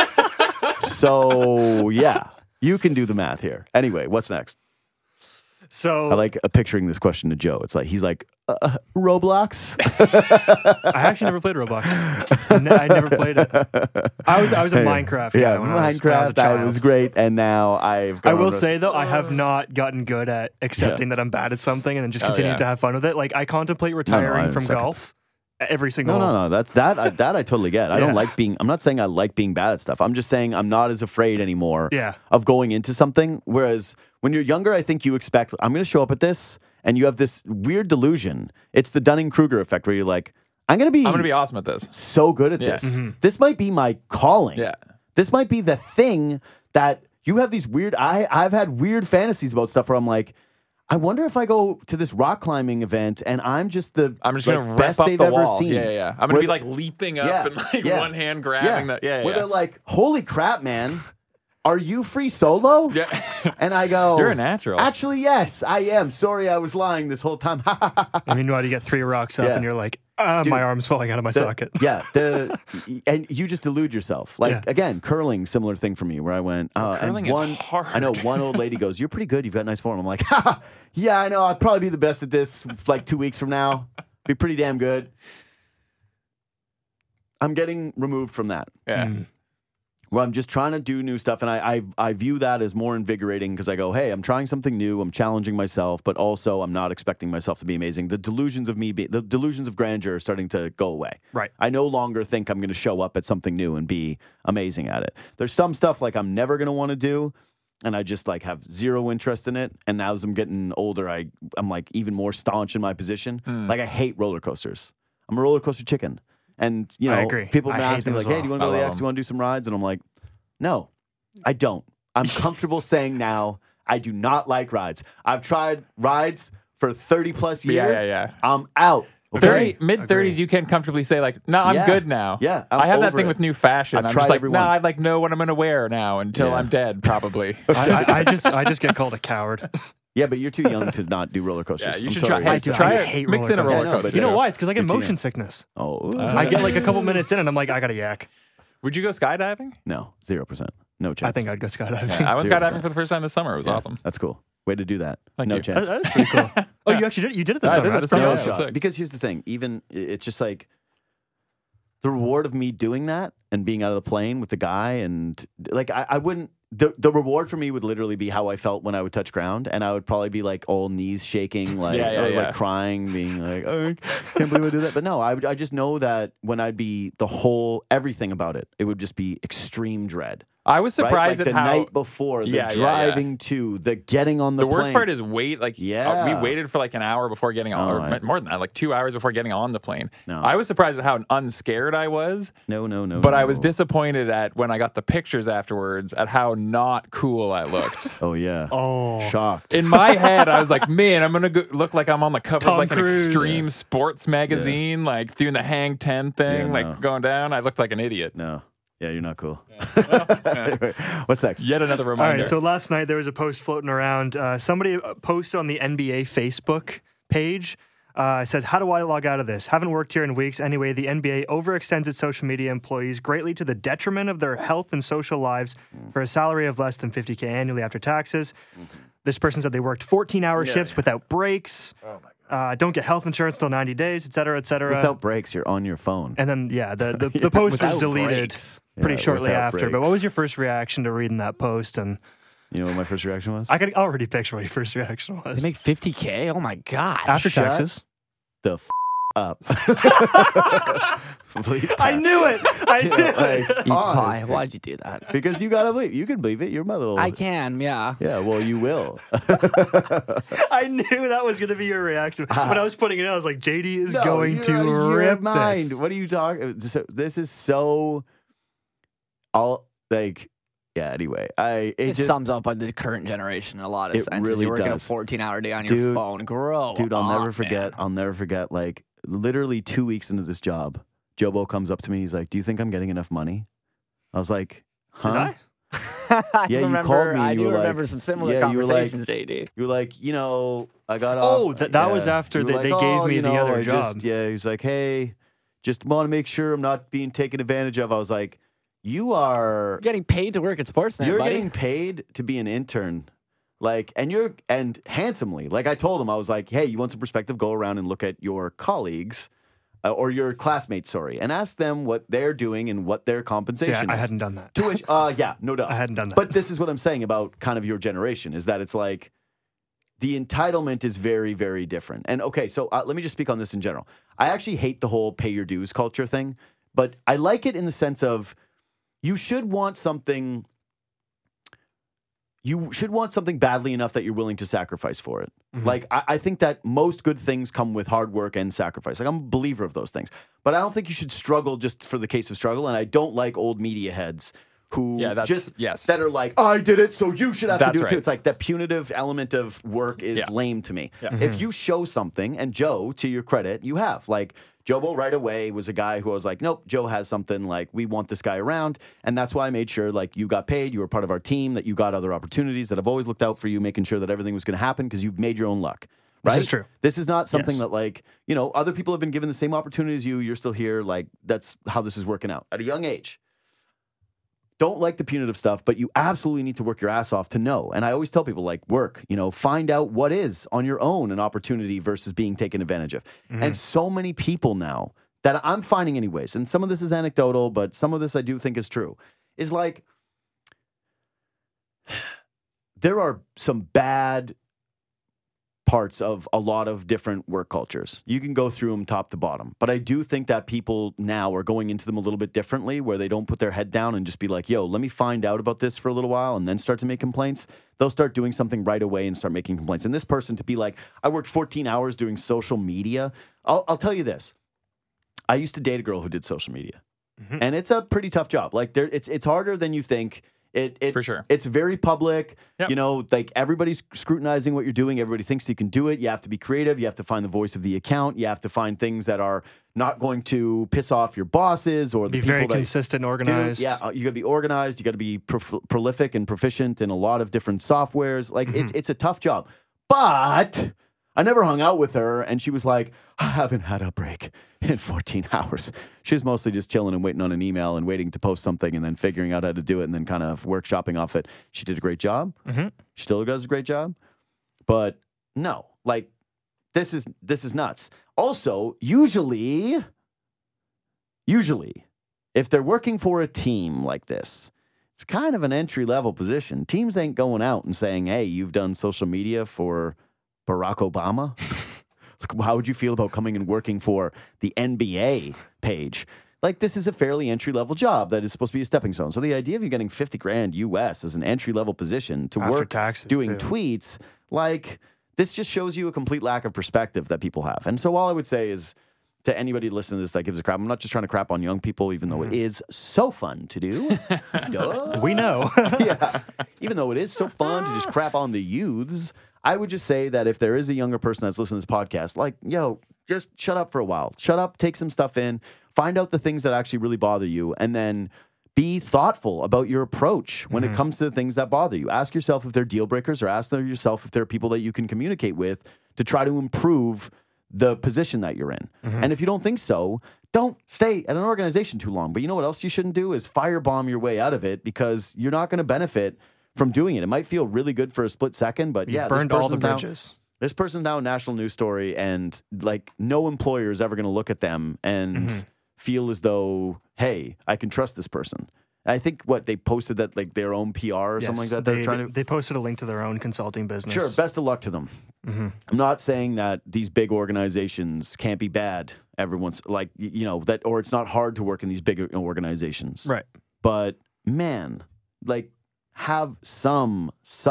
So yeah, you can do the math here. Anyway, what's next? So I like picturing this question to Joe. It's like he's like Roblox. I actually never played Roblox. I never played it. I was a Minecraft guy. Yeah, when Minecraft. I was a child. That was great, and now I've. I will say though, I have not gotten good at accepting that I'm bad at something and then just continuing to have fun with it. Like I contemplate retiring from golf. Every single no. That's that I totally get. I don't like being. I'm not saying I like being bad at stuff. I'm just saying I'm not as afraid anymore. Of going into something. Whereas when you're younger, I think you expect I'm going to show up at this, and you have this weird delusion. It's the Dunning-Kruger effect, where you're like, I'm going to be awesome at this. So good at this. Mm-hmm. This might be my calling. Yeah. This might be the thing that you have these weird. I've had weird fantasies about stuff where I'm like, I wonder if I go to this rock climbing event and I'm just gonna best they've ever seen. Yeah. I'm gonna be like leaping up and like one hand grabbing the. Yeah. Where they're like, "Holy crap, man! Are you free solo?" Yeah. And I go, "You're a natural." Actually, yes, I am. Sorry, I was lying this whole time. I mean, you get 3 rocks up and you're like, dude, my arm's falling out of my socket. Yeah. And you just delude yourself. Like again, curling, similar thing for me, where I went. Curling is hard. I know one old lady goes, "You're pretty good. You've got nice form." I'm like, yeah, I know. I'll probably be the best at this like 2 weeks from now. Be pretty damn good. I'm getting removed from that. Yeah. Well, I'm just trying to do new stuff, and I view that as more invigorating because I go, hey, I'm trying something new, I'm challenging myself, but also I'm not expecting myself to be amazing. The delusions of grandeur are starting to go away. Right. I no longer think I'm going to show up at something new and be amazing at it. There's some stuff like I'm never going to want to do, and I just like have zero interest in it. And now as I'm getting older, I'm like even more staunch in my position. Like I hate roller coasters. I'm a roller coaster chicken. And you know, people have been asking me like, hey, do you want to go to the X? Do you want to do some rides? And I'm like, no, I don't. I'm comfortable saying now I do not like rides. I've tried rides for 30 plus years. Yeah. I'm out. Okay? Mid-30s, you can comfortably say like, no, I'm good now. Yeah, I have that thing with new fashion. I'm just like, everyone. I like know what I'm going to wear now until I'm dead, probably. I just get called a coward. Yeah, but you're too young to not do roller coasters. Yeah, you should try it. Mix in a roller coaster. You know why? It's because I get motion sickness. Oh. I get like a couple minutes in and I'm like, I got a yak. Would you go skydiving? No, 0%. No chance. I think I'd go skydiving. Yeah, I went skydiving for the first time this summer. It was awesome. That's cool. Way to do that. Thank no you. chance. That's pretty cool. Oh, you actually did it? You did it this summer. I did it. That's pretty awesome. Because here's the thing. Even it's just like the reward of me doing that and being out of the plane with the guy and like I wouldn't. The reward for me would literally be how I felt when I would touch ground, and I would probably be like all knees shaking, like like crying, being like, oh, I can't believe I did that. But no, I just know that when I'd be everything about it, it would just be extreme dread. I was surprised at the night before, the driving to, the getting on the plane. The worst part is wait. Like, we waited for like an hour before getting on, or more than that, like 2 hours before getting on the plane. No. I was surprised at how unscared I was. No. But I was disappointed at when I got the pictures afterwards at how not cool I looked. Oh, yeah. Oh. Shocked. In my head, I was like, man, I'm going to look like I'm on the cover Tom of like Cruise. an extreme sports magazine, like doing the Hang 10 thing, like going down. I looked like an idiot. No. Yeah, you're not cool. What's next? Yet another reminder. All right, so last night there was a post floating around. Somebody posted on the NBA Facebook page. Said, how do I log out of this? Haven't worked here in weeks. Anyway, the NBA overextends its social media employees greatly to the detriment of their health and social lives for a salary of less than $50K annually after taxes. This person said they worked 14-hour shifts without breaks. Oh my God. Don't get health insurance till 90 days, et cetera, et cetera. Without breaks, you're on your phone. And then, the post was deleted pretty shortly after. Breaks. But what was your first reaction to reading that post? And you know what my first reaction was? I could already picture what your first reaction was. They make $50K? Oh my God. After taxes? The up. I knew it. I knew it. Why'd you do that? Because you gotta believe. You can believe it. You're my little. I can, yeah. Yeah, well, you will. I knew that was going to be your reaction. When I was putting it in, I was like, JD is going to rip this. What are you talking? This is so. All like. Yeah, anyway, it just sums up the current generation in a lot of senses. Really You're working does. a 14-hour day on your phone. Dude, I'll never forget. I'll never forget. Like literally 2 weeks into this job, Jobo comes up to me. He's like, "Do you think I'm getting enough money?" I was like, "Huh?" You called me. I do remember like, some similar conversations, JD. You were like, I got off. Oh, that was after they gave me the other job. He's like, hey, just want to make sure I'm not being taken advantage of. I was like, you're getting paid to work at Sportsnet, You're buddy. getting paid to be an intern. Like, and handsomely. Like I told him, I was like, hey, you want some perspective? Go around and look at your colleagues. Or your classmates, and ask them what they're doing and what their compensation is. I hadn't done that. To which, no doubt. I hadn't done that. But this is what I'm saying about kind of your generation, is that it's like the entitlement is very, very different. And okay, so let me just speak on this in general. I actually hate the whole pay your dues culture thing, but I like it in the sense of you should want something badly enough that you're willing to sacrifice for it. Mm-hmm. Like, I think that most good things come with hard work and sacrifice. Like, I'm a believer of those things. But I don't think you should struggle just for the case of struggle. And I don't like old media heads who that are like, I did it, so you should have to do it too. It's like that punitive element of work is lame to me. Yeah. Mm-hmm. If you show something, and Joe, to your credit, you have. Like, Jobo right away was a guy who I was like, nope, Joe has something, like, we want this guy around. And that's why I made sure, like, you got paid, you were part of our team, that you got other opportunities, that I've always looked out for you, making sure that everything was going to happen because you've made your own luck. Right? This is true. This is not something that, like, other people have been given the same opportunity as you. You're still here. Like, that's how this is working out at a young age. Don't like the punitive stuff, but you absolutely need to work your ass off to know. And I always tell people, like, work, find out what is on your own an opportunity versus being taken advantage of. Mm-hmm. And so many people now that I'm finding anyways, and some of this is anecdotal, but some of this I do think is true, is like, there are some bad parts of a lot of different work cultures. You can go through them top to bottom. But I do think that people now are going into them a little bit differently, where they don't put their head down and just be like, yo, let me find out about this for a little while and then start to make complaints. They'll start doing something right away and start making complaints. And this person to be like, I worked 14 hours doing social media. I'll tell you this. I used to date a girl who did social media. Mm-hmm. And it's a pretty tough job. Like it's harder than you think. It for sure. It's very public. Yep. You know, like everybody's scrutinizing what you're doing. Everybody thinks you can do it. You have to be creative. You have to find the voice of the account. You have to find things that are not going to piss off your bosses or the be people very consistent, organized. Yeah, you got to be organized. You got to be prolific and proficient in a lot of different softwares. Like it's a tough job. But I never hung out with her, and she was like, I haven't had a break in 14 hours. She was mostly just chilling and waiting on an email and waiting to post something and then figuring out how to do it and then kind of workshopping off it. She did a great job. Mm-hmm. She still does a great job. But no, like, this is nuts. Also, usually, if they're working for a team like this, it's kind of an entry-level position. Teams ain't going out and saying, hey, you've done social media for Barack Obama. How would you feel about coming and working for the NBA page? Like, this is a fairly entry-level job that is supposed to be a stepping stone. So the idea of you getting $50,000 US as an entry-level position to after work taxes doing too. tweets, like, this just shows you a complete lack of perspective that people have. And so all I would say is, to anybody listening to this that gives a crap, I'm not just trying to crap on young people, even though it is so fun to do. Duh. We know. Yeah. Even though it is so fun to just crap on the youths, I would just say that if there is a younger person that's listening to this podcast, like, yo, just shut up for a while. Shut up, take some stuff in, find out the things that actually really bother you, and then be thoughtful about your approach when it comes to the things that bother you. Ask yourself if they're deal breakers, or ask yourself if they're people that you can communicate with to try to improve the position that you're in. And if you don't think so, don't stay at an organization too long. But you know what else you shouldn't do is firebomb your way out of it, because you're not going to benefit from doing it. It might feel really good for a split second, but You've burned all the bridges. This person's now a national news story, and like no employer is ever going to look at them and feel as though, hey, I can trust this person. I think they posted that like their own PR or something like that. They posted a link to their own consulting business. Sure, best of luck to them. I'm not saying that these big organizations can't be bad. Everyone's like, you know, that, or it's not hard to work in these big organizations. Right. But man, like, have some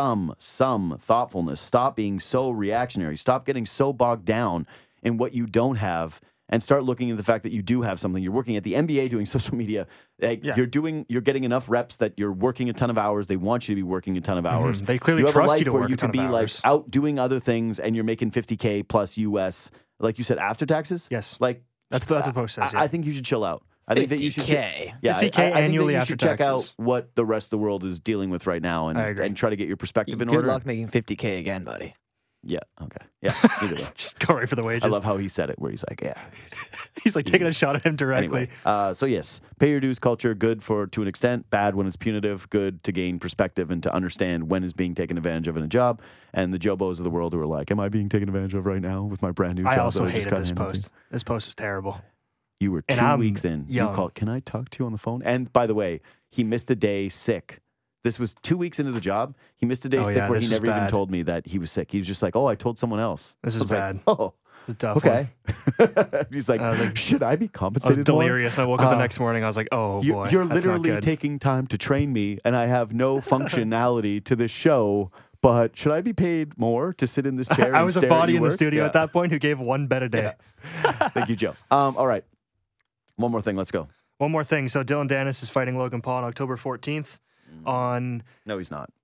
thoughtfulness. Stop being so reactionary. Stop getting so bogged down in what you don't have, and start looking at the fact that you do have something. You're working at the NBA doing social media. Like, you're getting enough reps that you're working a ton of hours. They want you to be working a ton of hours. They clearly you have trust a life you to where work you a ton could be of hours. like out doing other things, and you're making $50,000 plus US, like you said, after taxes. Yes, like that's what the post says. Yeah. I think you should chill out. I think that you should, $50K. yeah, $50K I think annually that you after should check taxes. out what the rest of the world is dealing with right now, I agree. and try to get your perspective in Good order. luck making $50K again, buddy. Yeah. Okay. Yeah. Either way. Just go right for the wages. I love how he said it, where he's like, yeah. He's like taking a shot at him directly. Anyway, so yes, pay your dues culture, good to an extent, bad when it's punitive, good to gain perspective and to understand when is being taken advantage of in a job. And the Jobos of the world who are like, am I being taken advantage of right now with my brand new job? I also that I just hated got this handed to post. This post was terrible. You were And 2 I'm weeks in. young. You called, can I talk to you on the phone? And by the way, he missed a day sick. This was 2 weeks into the job. He missed a day sick where he never even told me that he was sick. He was just like, oh, I told someone else. This is bad. Like, oh, This is tough. okay. He's like, should I be I was compensated delirious. I woke up the next morning. I was like, oh, boy. You're that's not literally good. taking time to train me, and I have no functionality to this show. But should I be paid more to sit in this chair? I and was a stare at body you in the work? studio Yeah. at that point who gave one bet a day. Thank you, Joe. All right. One more thing. Let's go. One more thing. So Dylan Dennis is fighting Logan Paul on October 14th on... No, he's not.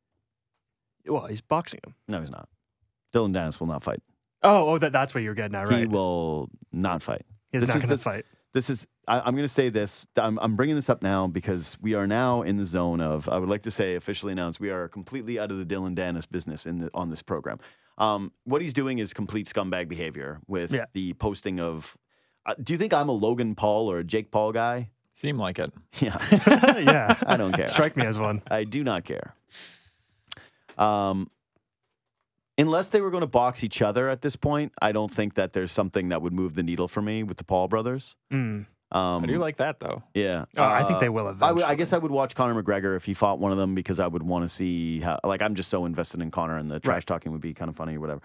Well, he's boxing him. No, he's not. Dylan Dennis will not fight. Oh, that's what you're getting at, right? He will not fight. He's not going to fight. This is, I'm going to say this. I'm bringing this up now because we are now in the zone of, I would like to say officially announced, we are completely out of the Dylan Dennis business on this program. What he's doing is complete scumbag behavior with the posting of, do you think I'm a Logan Paul or a Jake Paul guy? Seem like it. Yeah. Yeah. I don't care. Strike me as one. I do not care. Unless they were going to box each other at this point, I don't think that there's something that would move the needle for me with the Paul brothers. I do like that, though. Yeah. Oh, I think they will eventually. I guess I would watch Conor McGregor if he fought one of them because I would want to see how, like, I'm just so invested in Conor and the trash talking would be kind of funny or whatever.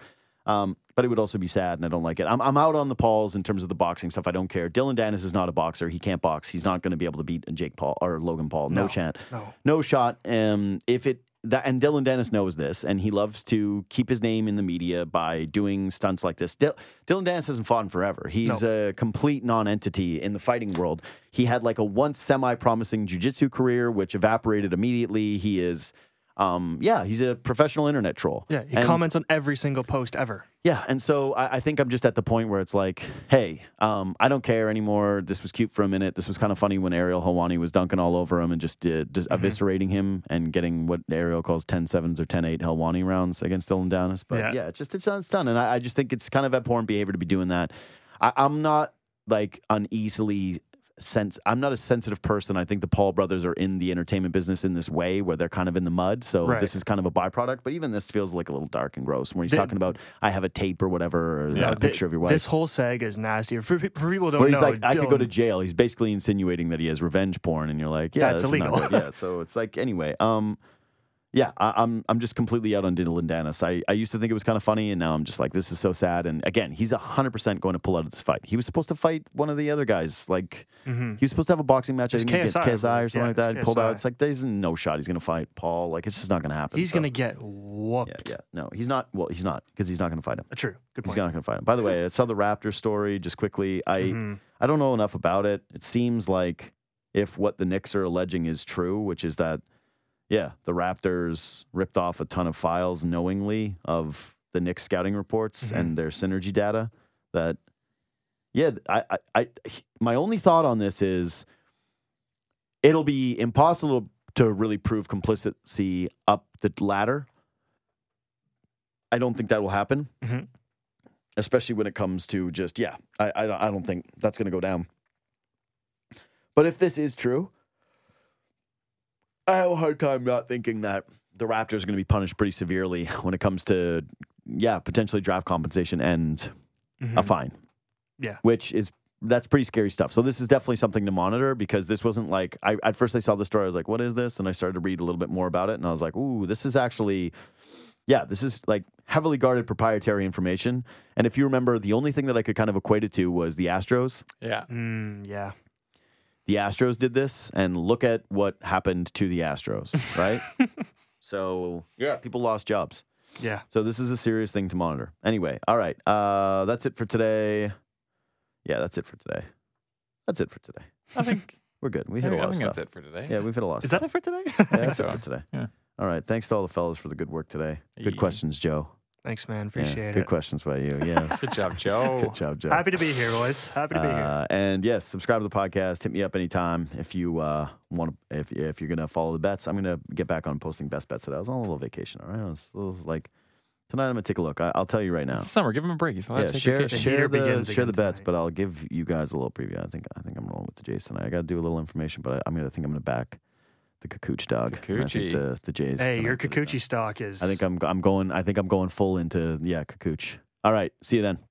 But it would also be sad, and I don't like it. I'm out on the Pauls in terms of the boxing stuff. I don't care. Dylan Dennis is not a boxer. He can't box. He's not going to be able to beat Jake Paul or Logan Paul. No chance. No shot. And Dylan Dennis knows this, and he loves to keep his name in the media by doing stunts like this. Dylan Dennis hasn't fought in forever. He's a complete non-entity in the fighting world. He had like a once semi-promising jiu-jitsu career, which evaporated immediately. He is... he's a professional internet troll. Yeah, he comments on every single post ever. Yeah, and so I think I'm just at the point where it's like, hey, I don't care anymore. This was cute for a minute. This was kind of funny when Ariel Helwani was dunking all over him and just eviscerating him and getting what Ariel calls 10-7s or 10-8 Helwani rounds against Dylan Dennis. But it's done. And I just think it's kind of abhorrent behavior to be doing that. I'm not like I'm not a sensitive person. I think the Paul brothers are in the entertainment business in this way where they're kind of in the mud. So this is kind of a byproduct. But even this feels like a little dark and gross when he's talking about, I have a tape or whatever, or a picture of your wife. This whole saga is nasty. For people who don't know. He's like, I could go to jail. He's basically insinuating that he has revenge porn. And you're like, yeah, that's illegal. Yeah. So it's like, anyway. I'm just completely out on Dylan Dennis. I used to think it was kind of funny, and now I'm just like, this is so sad. And again, he's 100% going to pull out of this fight. He was supposed to fight one of the other guys. Like, he was supposed to have a boxing match, I think, against KSI or something like that. He pulled out. It's like, there's no shot he's going to fight Paul. Like, it's just not going to happen. He's going to get whooped. Yeah. No, he's not. Well, he's not, because he's not going to fight him. True. Good point. He's not going to fight him. By the way, I saw the Raptors story just quickly. I don't know enough about it. It seems like if what the Knicks are alleging is true, which is that, the Raptors ripped off a ton of files knowingly of the Knicks scouting reports and their synergy data. That, my only thought on this is it'll be impossible to really prove complicity up the ladder. I don't think that will happen, especially when it comes to just, I don't think that's going to go down. But if this is true, I have a hard time not thinking that the Raptors are going to be punished pretty severely when it comes to, potentially draft compensation and a fine. Yeah. That's pretty scary stuff. So this is definitely something to monitor, because this wasn't like, at first I saw the story, I was like, what is this? And I started to read a little bit more about it, and I was like, ooh, this is actually, this is like heavily guarded proprietary information. And if you remember, the only thing that I could kind of equate it to was the Astros. Yeah. Yeah. The Astros did this, and look at what happened to the Astros, right? So, people lost jobs. Yeah. So this is a serious thing to monitor. Anyway, all right. That's it for today. Yeah, that's it for today. I think we're good. We hit a lot of stuff. That's it for today. Yeah, we've hit a lot of stuff. Is that it for today? Yeah, that's it for today. Yeah. All right. Thanks to all the fellas for the good work today. Good questions, Joe. Thanks, man. Appreciate it. Good questions by you. Yes. Good job, Joe. Good job, Joe. Happy to be here, boys. Happy to be here. And yes, subscribe to the podcast. Hit me up anytime if you want to. If you're gonna follow the bets, I'm gonna get back on posting best bets today. I was on a little vacation. All right, I was like tonight. I'm gonna take a look. I'll tell you right now. It's summer. Give him a break. He's allowed to take vacation. Share the bets, but I'll give you guys a little preview. I think I'm rolling with the Jason. I got to do a little information, but I'm gonna back the Kikuchi dog. Kikuchi. I think the Jays. Hey, your Kikuchi stock is. I think I'm going full into Kikuchi. All right. See you then.